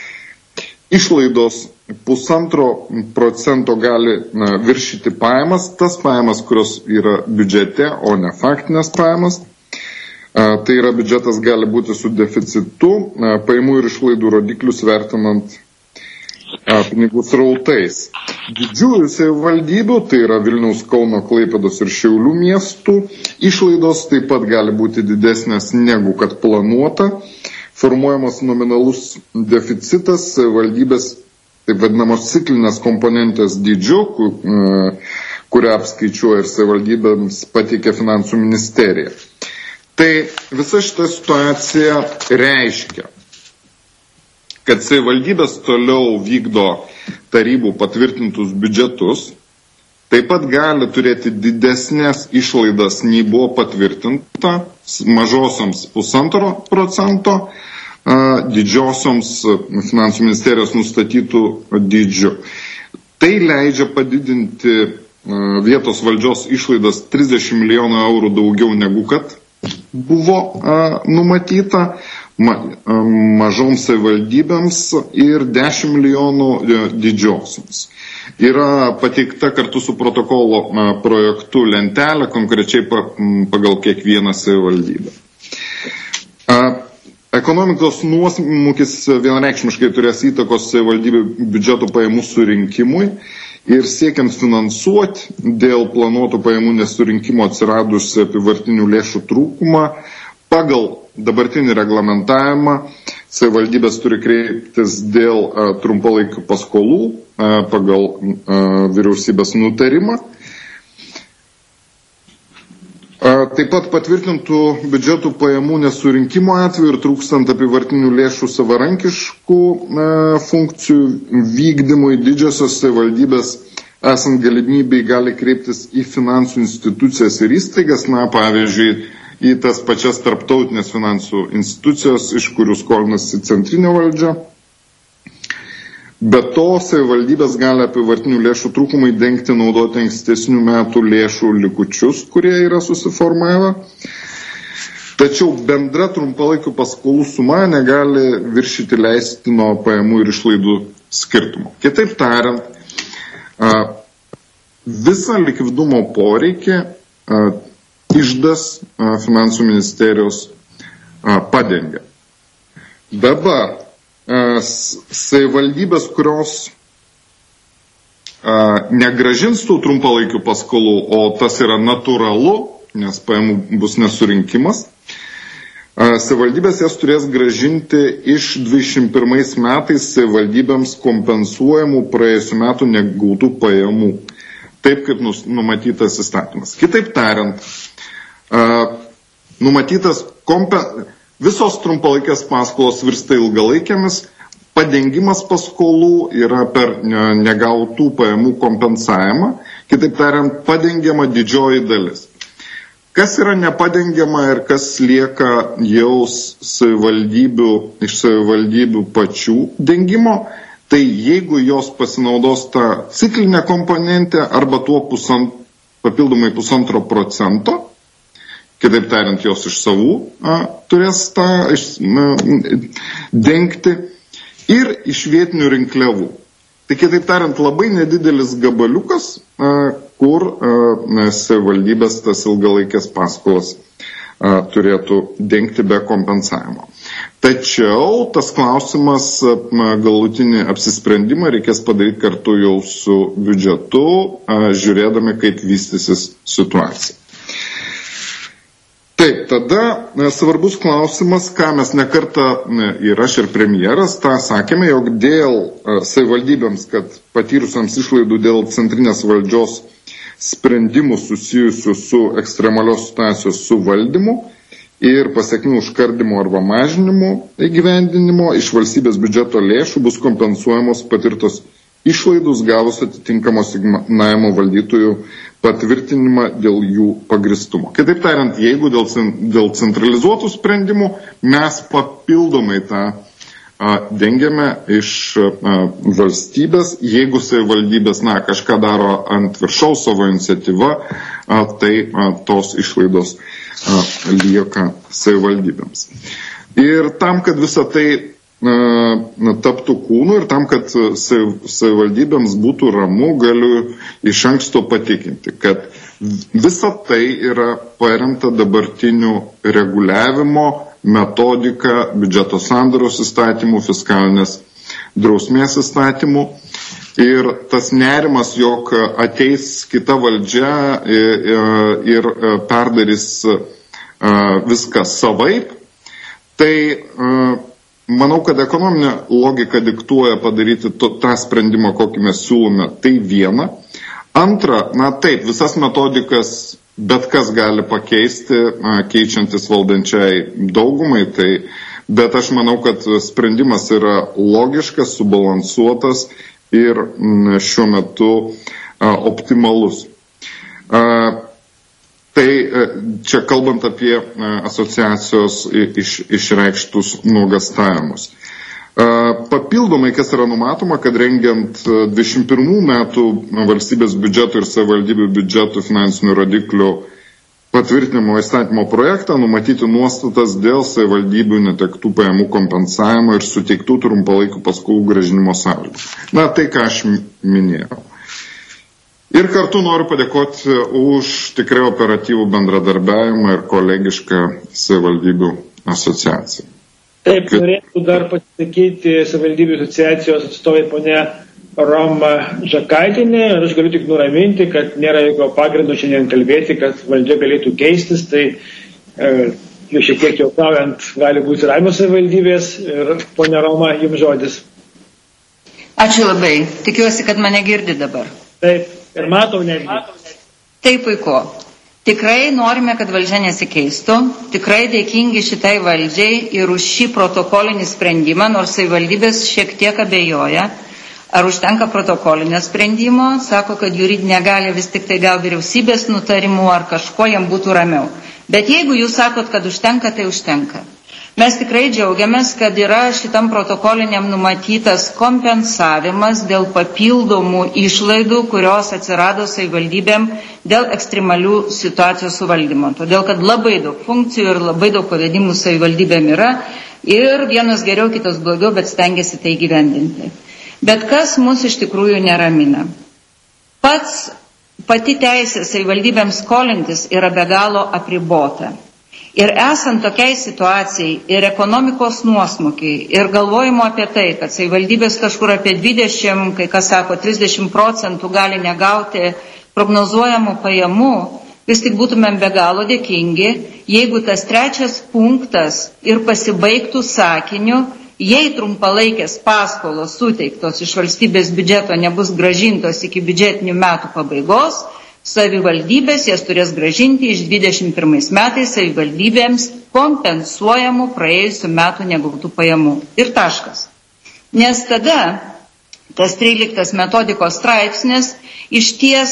išlaidos pusantro procento gali na, viršyti pajamas, tas pajamas, kurios yra biudžete, o ne faktinės pajamas. A, tai yra biudžetas gali būti su deficitu, a, pajamų ir išlaidų rodiklius vertinant a, pinigų srautais. Didžiųjų savivaldybių, tai yra Vilniaus, Kauno, Klaipėdos ir Šiaulių miestų, išlaidos taip pat gali būti didesnės negu kad planuota. Formuojamas nominalus deficitas savivaldybės, taip vadinamos ciklinės komponentės dydžiu, kurią apskaičiuoja ir savivaldybėms pateikė finansų ministerija. Tai visa šita situacija reiškia, kad savivaldybės toliau vykdo tarybų patvirtintus biudžetus, taip pat gali turėti didesnės išlaidas nei buvo patvirtinta, mažosioms pusantro procento, didžiosioms finansų ministerijos nustatytų dydžių. Tai leidžia padidinti vietos valdžios išlaidas trisdešimt milijonų eurų daugiau negu kad buvo numatyta mažoms savivaldybėms ir dešimt milijonų didžiosioms. Yra pateikta kartu su protokolo projektu lentelė, konkrečiai pagal kiekvieną savivaldybę. Ekonomikos nuosmukis vienareikšmiškai turės įtakos savivaldybių biudžeto pajamų surinkimui ir siekiant finansuoti dėl planuotų pajamų nesurinkimo atsiradusių apyvartinių lėšų trūkumą, pagal dabartinį reglamentavimą savivaldybės turi kreiptis dėl a, trumpalaikių paskolų a, pagal a, vyriausybės nutarimą. Taip pat patvirtintų biudžetų pajamų nesurinkimo atveju ir trūkstant apyvartinių lėšų savarankiškų e, funkcijų vykdymui didžiosios savivaldybės esant galimybei gali kreiptis į finansų institucijas ir įstaigas, na, pavyzdžiui, į tas pačias tarptautinės finansų institucijos, iš kurių skolinasi centrinė valdžia. Be to, savivaldybės gali apyvartinių lėšų trūkumai dengti naudoti ankstesnių metų lėšų likučius, kurie yra susiformavę. Tačiau bendra trumpalaikių paskolų suma negali viršyti leistino pajamų ir išlaidų skirtumo. Kitaip tariant, visą likvidumo poreikį iždas finansų ministerijos padengia. Dabar savivaldybės, kurios a, negražins tų trumpalaikių paskolų, o tas yra natūralu, nes pajamų bus nesurinkimas, a, savivaldybės jas turės gražinti iš dvidešimt pirmais metais savivaldybėms kompensuojamų praėjusių metų negautų pajamų, taip kaip nus, numatytas įstatymas. Kitaip tariant, a, numatytas kompensavimas. Visos trumpalaikės paskolos virsta ilgalaikėmis, padengimas paskolų yra per negautų pajamų kompensavimą, kitaip tariant, padengiama didžioji dalis. Kas yra nepadengiama ir kas lieka jau savivaldybių, iš savivaldybių pačių dengimo, tai jeigu jos pasinaudos tą ciklinę komponentę arba tuo pusant, papildomai pusantro procento, kitaip tariant, jos iš savų a, turės tą iš, a, dengti ir iš vietinių rinkliavų. Tai kitaip tariant, labai nedidelis gabaliukas, a, kur a, savivaldybės tas ilgalaikės paskolas a, turėtų dengti be kompensavimo. Tačiau tas klausimas a, galutinį apsisprendimą reikės padaryti kartu jau su biudžetu, a, žiūrėdami, kaip vystysis situacija. Taip, tada svarbus klausimas, ką mes nekartą ir aš ir premjeras, tą sakėme, jog dėl savivaldybėms, kad patyrusiams išlaidų dėl centrinės valdžios sprendimų susijusių su ekstremalios situacijos suvaldymu ir pasiekmių užkardimo arba mažinimo įgyvendinimo iš valstybės biudžeto lėšų bus kompensuojamos patirtos išlaidus gavus atitinkamos signavimo valdytojų patvirtinimą dėl jų pagristumo. Kitaip tariant, jeigu dėl, dėl centralizuotų sprendimų mes papildomai tą a, dengiame iš a, valstybės, jeigu savivaldybės na, kažką daro ant viršaus savo iniciatyva, a, tai a, tos išlaidos a, lieka savivaldybėms. Ir tam, kad visą tai na, taptų kūnu ir tam, kad savivaldybėms būtų ramu, galiu iš anksto patikinti, kad visa tai yra paremta dabartiniu reguliavimo metodika, biudžeto sandaros įstatymų, fiskalinės drausmės įstatymų. Ir tas nerimas, jog ateis kita valdžia ir perdarys viską savaip, tai manau, kad ekonominė logika diktuoja padaryti to, tą sprendimą, kokį mes siūlome, tai viena. Antra, na taip, visas metodikas bet kas gali pakeisti, keičiantis valdančiai daugumai, tai, bet aš manau, kad sprendimas yra logiškas, subalansuotas ir šiuo metu optimalus. Tai čia kalbant apie asociacijos iš, išreikštus nuogastavimus. Papildomai, kas yra numatoma, kad rengiant dvidešimt pirmų metų valstybės biudžeto ir savivaldybių biudžetų finansinių rodiklių patvirtinimo įstatymo projektą, numatyti nuostatas dėl savivaldybių netektų pajamų kompensavimo ir suteiktų trumpalaikių paskolų grąžinimo sąlygų. Na, tai ką aš minėjau. Ir kartu noriu padėkoti už tikrai operatyvų bendradarbiavimą ir kolegišką savivaldybių asociaciją. Taip, norėtų dar pasisakyti savivaldybių asociacijos atstovai ponia Roma Žakaitinė ir aš galiu tik nuraminti, kad nėra jokio pagrindo šiandien kalbėti, kad valdžia galėtų keistis, tai e, jau šiek tiek juokaujant gali būti ramios savivaldybės ir ponia Roma, jums žodis. Ačiū labai, tikiuosi, kad mane girdi dabar. Taip, ir matau netgi. Taip, puiku. Tikrai norime, kad valdžia nesikeistų, tikrai dėkingi šitai valdžiai ir už šį protokolinį sprendimą, nors savivaldybės šiek tiek abejoja, ar užtenka protokolinio sprendimo, sako, kad juridinė gali vis tik tai gal vyriausybės nutarimų ar kažko jam būtų ramiau. Bet jeigu jūs sakot, kad užtenka, tai užtenka. Mes tikrai džiaugiamės, kad yra šitam protokoliniam numatytas kompensavimas dėl papildomų išlaidų, kurios atsirado savivaldybėm dėl ekstremalių situacijų suvaldymo. Todėl, kad labai daug funkcijų ir labai daug pavedimų savivaldybėm yra ir vienas geriau, kitas blogiau, bet stengiasi tai gyvendinti. Bet kas mus iš tikrųjų neramina? Pats pati teisė savivaldybėms skolintis yra be galo apribota. Ir esant tokiai situacijai ir ekonomikos nuosmukiai ir galvojimo apie tai, kad savivaldybės kažkur apie dvidešimt, kai kas sako trisdešimt procentų gali negauti prognozuojamų pajamų, vis tik būtumėm be galo dėkingi, jeigu tas trečias punktas ir pasibaigtų sakiniu, jei trumpalaikės paskolos suteiktos iš valstybės biudžeto nebus grąžintos iki biudžetinių metų pabaigos, savivaldybės jas turės grąžinti iš dvidešimt pirmais metais savivaldybėms kompensuojamų praėjusių metų negautų pajamų. Ir taškas. Nes tada tas tryliktas metodikos straipsnis iš ties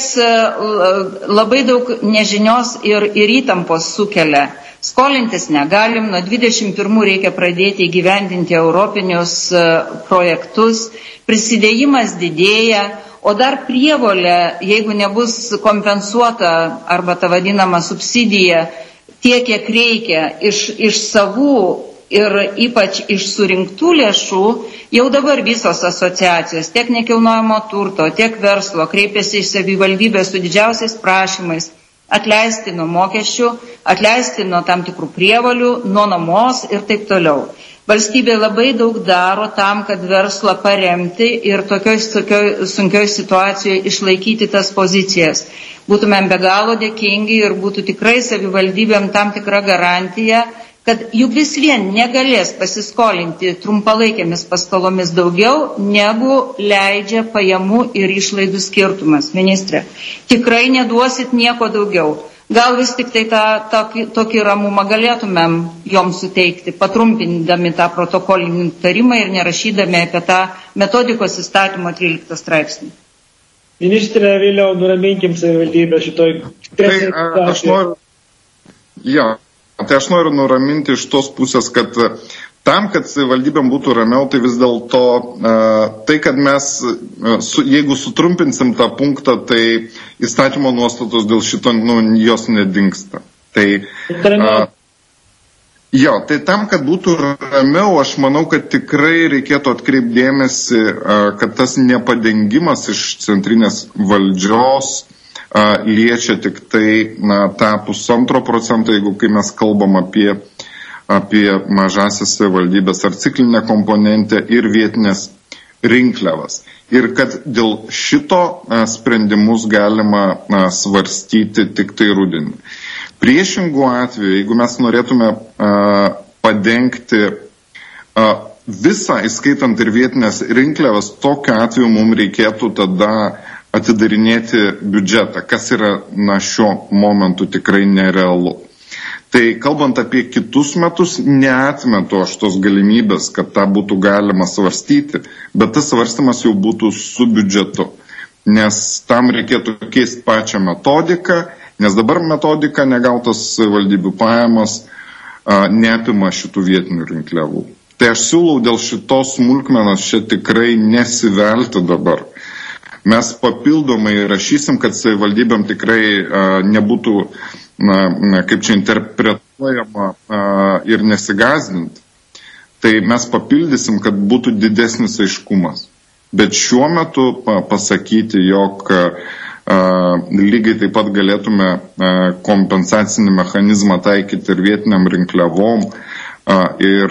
labai daug nežinios ir, ir įtampos sukelia. Skolintis negalim, nuo dvidešimt pirmų reikia pradėti įgyvendinti europinius projektus, prisidėjimas didėja, o dar prievolė, jeigu nebus kompensuota arba ta vadinama subsidija tiek, kiek reikia iš, iš savų ir ypač iš surinktų lėšų, jau dabar visos asociacijos, tiek nekilnojamo turto, tiek verslo, kreipiasi į savivaldybę su didžiausiais prašymais atleisti nuo mokesčių, atleisti nuo tam tikrų prievolių, nuo nuomos ir taip toliau. Valstybė labai daug daro tam, kad verslą paremti ir tokioj, tokioj sunkioj situacijoje išlaikyti tas pozicijas. Būtumėm be galo dėkingi ir būtų tikrai savivaldybėm tam tikra garantija, kad juk vis vien negalės pasiskolinti trumpalaikėmis paskolomis daugiau, negu leidžia pajamų ir išlaidų skirtumas. Ministrė, tikrai neduosit nieko daugiau. Gal vis tik tai tą, tokį, tokį ramumą galėtumėm joms suteikti, patrumpindami tą protokolinį nutarimą ir nerašydami apie tą metodikos įstatymo tryliktą straipsnį. Ministrė, vėliau nuraminkim savivaldybę šitoj. Tai aš noriu, ja, tai aš noriu nuraminti iš tos pusės, kad tam, kad savivaldybėm būtų ramiau, tai vis dėlto tai, kad mes, jeigu sutrumpinsim tą punktą, tai įstatymo nuostatos dėl šito, nu, jos nedingsta. Tai, a, jo, tai tam, kad būtų ramiau, aš manau, kad tikrai reikėtų atkreipdėmėsi, kad tas nepadengimas iš centrinės valdžios a, liečia tik tai na, tą pusantro procento, jeigu kai mes kalbam apie apie mažasias savivaldybės ar ciklinę komponentę ir vietinės rinkliavas. Ir kad dėl šito sprendimus galima svarstyti tik tai rudenį. Priešingų atveju, jeigu mes norėtume padengti visą, įskaitant ir vietinės rinkliavas, tokiu atveju mums reikėtų tada atidarinėti biudžetą, kas yra na, šiuo momentu tikrai nerealu. Tai kalbant apie kitus metus, neatmetu aš tos galimybės, kad tą būtų galima svarstyti, bet tas svarstymas jau būtų su biudžetu, nes tam reikėtų keisti pačią metodiką, nes dabar metodika negautas valdybių pajamas a, neapima šitų vietinių rinkliavų. Tai aš siūlau dėl šitos smulkmenos čia tikrai nesivelti dabar. Mes papildomai rašysim, kad savivaldybėm tikrai a, nebūtų Na, na, kaip čia interpretuojama a, ir nesigazdinti, tai mes papildysim, kad būtų didesnis aiškumas. Bet šiuo metu pa, pasakyti, jog a, lygiai taip pat galėtume a, kompensacinį mechanizmą taikyti ir vietiniam rinkliavom, ir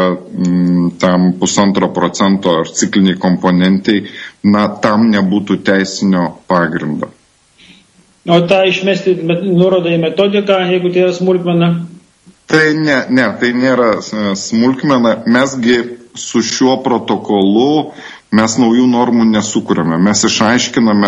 tam pusantro procento ar cikliniai komponentai, na, tam nebūtų teisinio pagrindo. O tą išmesti nurodą į metodiką, jeigu tai yra smulkmena? Tai ne, ne, tai nėra smulkmena. Mesgi su šiuo protokolu mes naujų normų nesukūrėme. Mes išaiškiname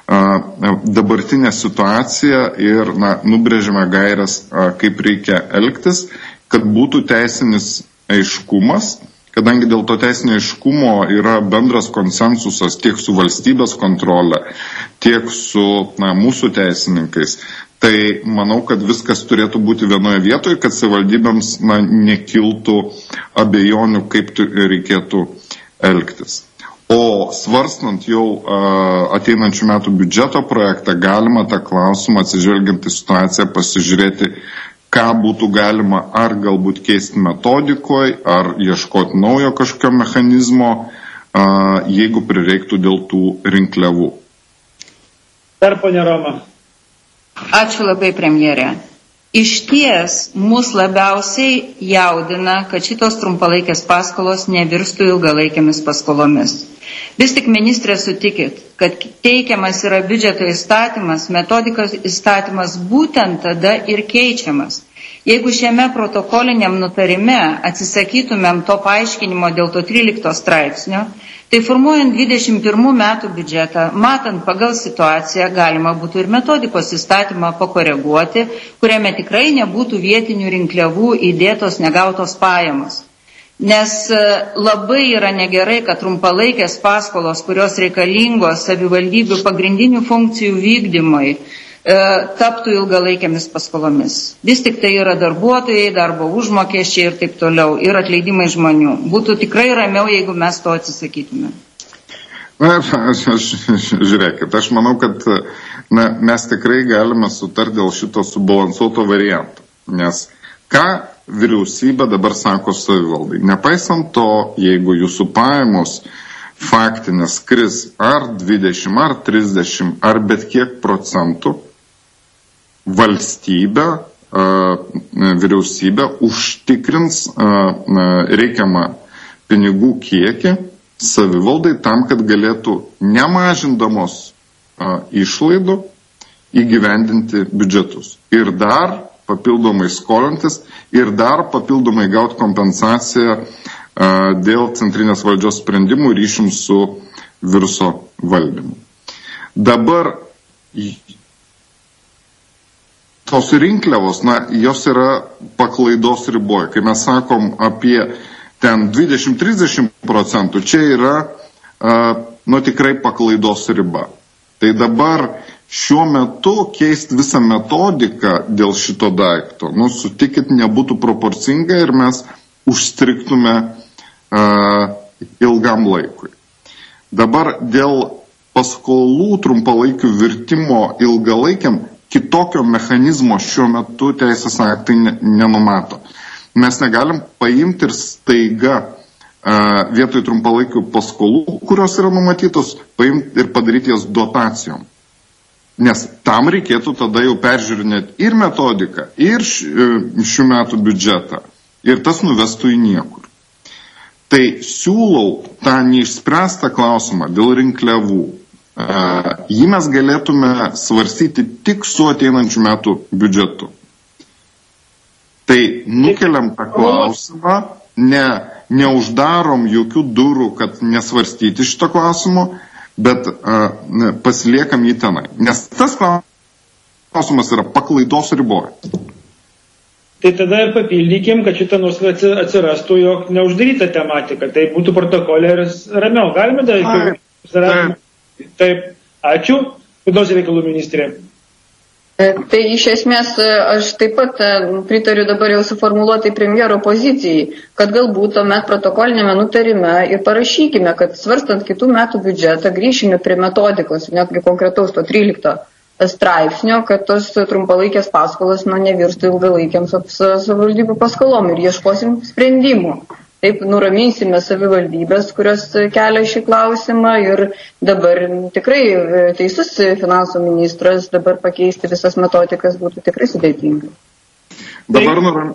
a, dabartinę situaciją ir na, nubrėžėme gairias, a, kaip reikia elgtis, kad būtų teisinis aiškumas, kadangi dėl to teisinio aiškumo yra bendras konsensusas tiek su valstybės kontrole, tiek su na, mūsų teisininkais. Tai manau, kad viskas turėtų būti vienoje vietoje, kad savivaldybėms na, nekiltų abejonių, kaip reikėtų elgtis. O svarstant jau uh, ateinančių metų biudžeto projektą, galima tą klausimą atsižvelgiant į situaciją pasižiūrėti, ką būtų galima ar galbūt keisti metodikoje, ar ieškoti naujo kažkokio mechanizmo, uh, jeigu prireiktų dėl tų rinkliavų. Dar, ponia Roma. Ačiū labai, premjerė. Iš ties mus labiausiai jaudina, kad šitos trumpalaikės paskolos nevirstų ilgalaikėmis paskolomis. Vis tik, ministrė, sutikit, kad teikiamas yra biudžeto įstatymas, metodikos įstatymas būtent tada ir keičiamas. Jeigu šiame protokoliniam nutarime atsisakytumėm to paaiškinimo dėl to trylikto straipsnio, tai formuojant dvidešimt pirmų metų biudžetą, matant pagal situaciją, galima būtų ir metodikos įstatymą pakoreguoti, kuriame tikrai nebūtų vietinių rinkliavų įdėtos negautos pajamos. Nes labai yra negerai, kad trumpalaikės paskolos, kurios reikalingos savivaldybių pagrindinių funkcijų vykdymui, taptų ilgalaikėmis paskolomis. Vis tik tai yra darbuotojai, darbo užmokesčiai ir taip toliau, ir atleidimai žmonių. Būtų tikrai ramiau, jeigu mes to atsisakytume. Na, aš, aš, žiūrėkit, aš manau, kad na, mes tikrai galime sutarti dėl šito subalansuoto varianto. Nes ką vyriausybė dabar sako savivaldai? Nepaisant to, jeigu jūsų pajamos faktinės kris ar dvidešimt, ar trisdešimt, ar bet kiek procentų, valstybė, vyriausybė užtikrins reikiamą pinigų kiekį savivaldai tam, kad galėtų nemažindamos išlaidų įgyvendinti biudžetus. Ir dar papildomai skolintis, ir dar papildomai gauti kompensaciją dėl centrinės valdžios sprendimų ryšim su viruso valdymu. Dabar tos rinkliavos, na, jos yra paklaidos riboje. Kai mes sakom apie ten dvidešimt trisdešimt procentų, čia yra, nu, tikrai paklaidos riba. Tai dabar šiuo metu keisti visą metodiką dėl šito daikto, nu, sutikit, nebūtų proporcinga ir mes užstriktume uh, ilgam laikui. Dabar dėl paskolų trumpalaikių virtimo ilgalaikiam kitokio mechanizmo šiuo metu teisės aktai nenumato. Mes negalim paimti ir staiga uh, vietoj trumpalaikių paskolų, kurios yra numatytos, paimti ir padaryti jas dotacijom. Nes tam reikėtų tada jau peržiūrinėti ir metodiką, ir šių metų biudžetą. Ir tas nuvestų į niekur. Tai siūlau tą neišspręstą klausimą dėl rinkliavų. Jį mes galėtume svarstyti tik su ateinančių metų biudžetu. Tai nukeliam tą klausimą, ne, neuždarom jokių durų, kad nesvarstyti šito klausimo, bet uh, pasiliekam jį tenai. Nes tas klausimas yra paklaidos riboje. Tai tada ir papildykim, kad šitą nuostatą atsirastų, jog neuždaryta tematika. Tai būtų protokolė ir ramiau. Galime daryti? Taip. Taip. Ačiū. Vidaus reikalų ministrė. Tai iš esmės aš taip pat pritariu dabar jau suformuluotai premjero pozicijai, kad galbūt tuomet protokolinėme nutarime ir parašykime, kad svarstant kitų metų biudžetą grįšime prie metodikos, netgi konkretaus to trylikto straipsnio, kad tos trumpalaikės paskolos nu, nevirstų ilgalaikiams savivaldybių paskolom ir ieškosim sprendimų. Taip nuraminsime savivaldybės, kurios kelia šį klausimą ir dabar tikrai teisus finansų ministras, dabar pakeisti visas metodikas būtų tikrai sudėtinga. Dabar, nuram,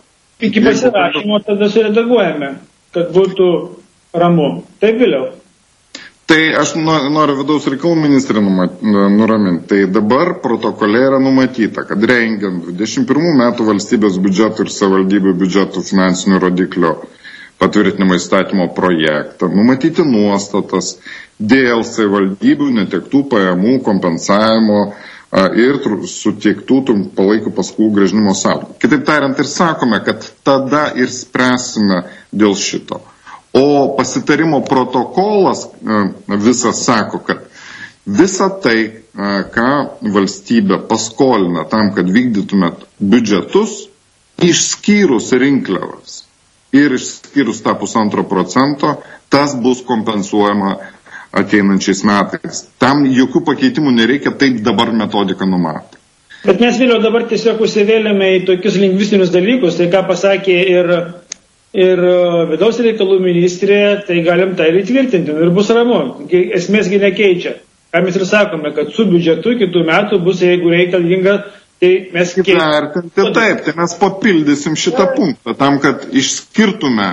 iki pasirašymo tada suredaguojame, kad būtų ramu. Taip, vėliau. Tai aš noriu vidaus reikalų ministrę nuraminti. Tai dabar protokole yra numatyta, kad rengiant dvidešimt pirmų metų valstybės biudžeto ir savivaldybių biudžetų finansinių rodiklio patvirtinimo įstatymo projektą, numatyti nuostatas dėl savivaldybių netektų pajamų kompensavimo ir suteiktų trumpalaikių paskolų grąžinimo sąlygų. Kitaip tariant, ir sakome, kad tada ir spręsime dėl šito. O pasitarimo protokolas visas sako, kad visa tai, ką valstybė paskolina tam, kad vykdytumėt biudžetus, išskyrus rinkliavas ir išskyrus tą pusantro procento, tas bus kompensuojama ateinančiais metais. Tam jokių pakeitimų nereikia, taip dabar metodika numato. Bet mes vėliau dabar tiesiog užsivėlėme į tokius lingvistinius dalykus, tai ką pasakė ir Ir vidaus reikalų ministrė, tai galim tai ir įtvirtinti, ir bus ramu. Esmėsgi nekeičia. Ką mes ir sakome, kad su biudžetu kitų metų bus, jeigu reikalinga, tai mes keičiame. Taip, tai mes papildysim šitą punktą, tam, kad išskirtume.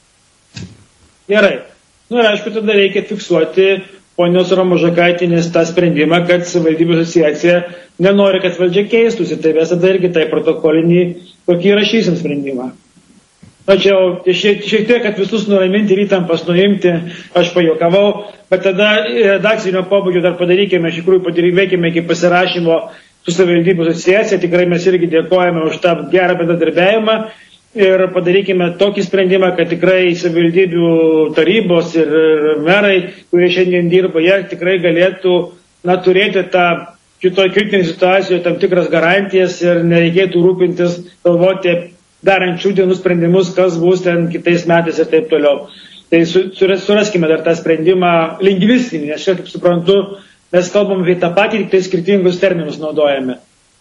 Gerai. Nu ir aišku, tada reikia fiksuoti ponios Ramožakaitinės tą sprendimą, kad savivaldybių asociacija nenori, kad valdžia keistųsi. Tai mes tada irgi tai protokolinį tokį įrašysim sprendimą. Tačiau šiek, šiek tiek, kad visus nuraminti ir įtampas nuimti, aš pajokavau, bet tada redakcinio pobūdžio dar padarykime, iš tikrųjų padarykime iki pasirašymo su savivaldybių asociacija, tikrai mes irgi dėkojame už tą gerą bendradarbiavimą ir padarykime tokį sprendimą, kad tikrai savivaldybių tarybos ir merai, kurie šiandien dirba, jie tikrai galėtų na, turėti tą šitoj kritinėje situacijoje tam tikras garantijas ir nereikėtų rūpintis, galvoti darant šių dienų sprendimus, kas bus ten kitais metais ir taip toliau. Tai suraskime dar tą sprendimą lingvistinį, aš kaip suprantu, mes kalbam apie tą patį, tik tai skirtingus terminus naudojame.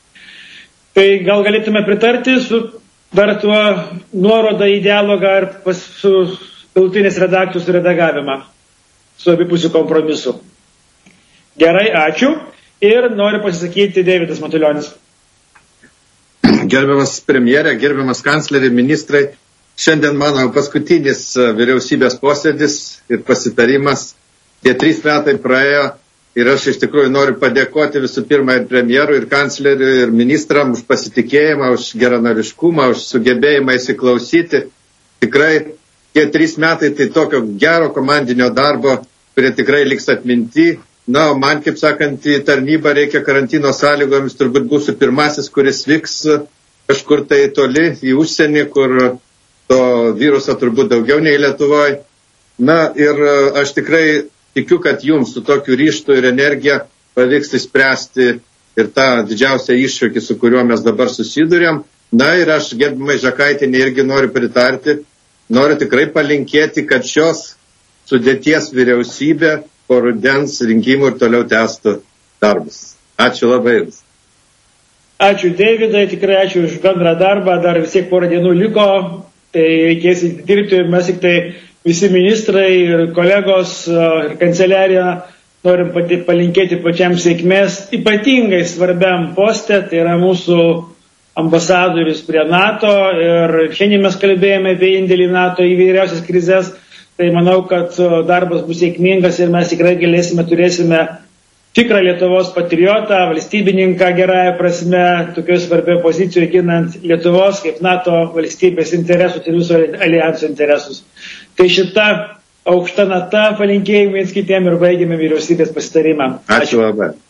Tai gal galėtume pritarti su dar tuo nuorodą į dialogą ir pas, su galutinės redakcijos redagavimą, su abipusiu kompromisu. Gerai, ačiū. Ir noriu pasisakyti Deividas Matulionis. Gerbiamas premjerė, gerbiamas kanclerė, ministrai, šiandien mano paskutinis vyriausybės posėdis ir pasitarimas. Tie trys metai praėjo ir aš iš tikrųjų noriu padėkoti visų pirma ir premjerui, ir kancleriui, ir ministram už pasitikėjimą, už geranoriškumą, už sugebėjimą įsiklausyti. Tikrai tie trys metai tai tokio gero komandinio darbo, kurie tikrai liks atminti. Na, o man, kaip sakant, į tarnybą reikia karantino sąlygomis, turbūt būsiu pirmasis, kuris vyks kažkur tai toli į užsienį, kur to viruso turbūt daugiau nei Lietuvoje. Na, ir aš tikrai tikiu, kad jums su tokiu ryžtu ir energija pavyks išspręsti ir tą didžiausią iššūkį, su kuriuo mes dabar susidurėm. Na, ir aš, gerbiamai Žakaitinė, irgi noriu pritarti, noriu tikrai palinkėti, kad šios sudėties vyriausybė po rudens rinkimų ir toliau tęstų darbus. Ačiū labai jums. Ačiū Deividai, tikrai ačiū už bendrą darbą, dar vis tiek porą dienų liko, tai reikės dirbti ir mes tik tai visi ministrai ir kolegos ir kanceliarija norim pati palinkėti pačiam sėkmės, ypatingai svarbiam poste, tai yra mūsų ambasadorius prie NATO ir šiandien mes kalbėjome apie indėlį NATO į vyriausias krizės. Tai manau, kad darbas bus sėkmingas ir mes tikrai galėsime, turėsime tikrą Lietuvos patriotą, valstybininką gerąją prasme, tokioje svarbioje pozicijoje ginant Lietuvos kaip NATO valstybės interesus ir viso alijanso interesus. Tai šita aukšta nata palinkėjimai viens kitiem ir baigėme vyriausybės pasitarimą. Ačiū labai.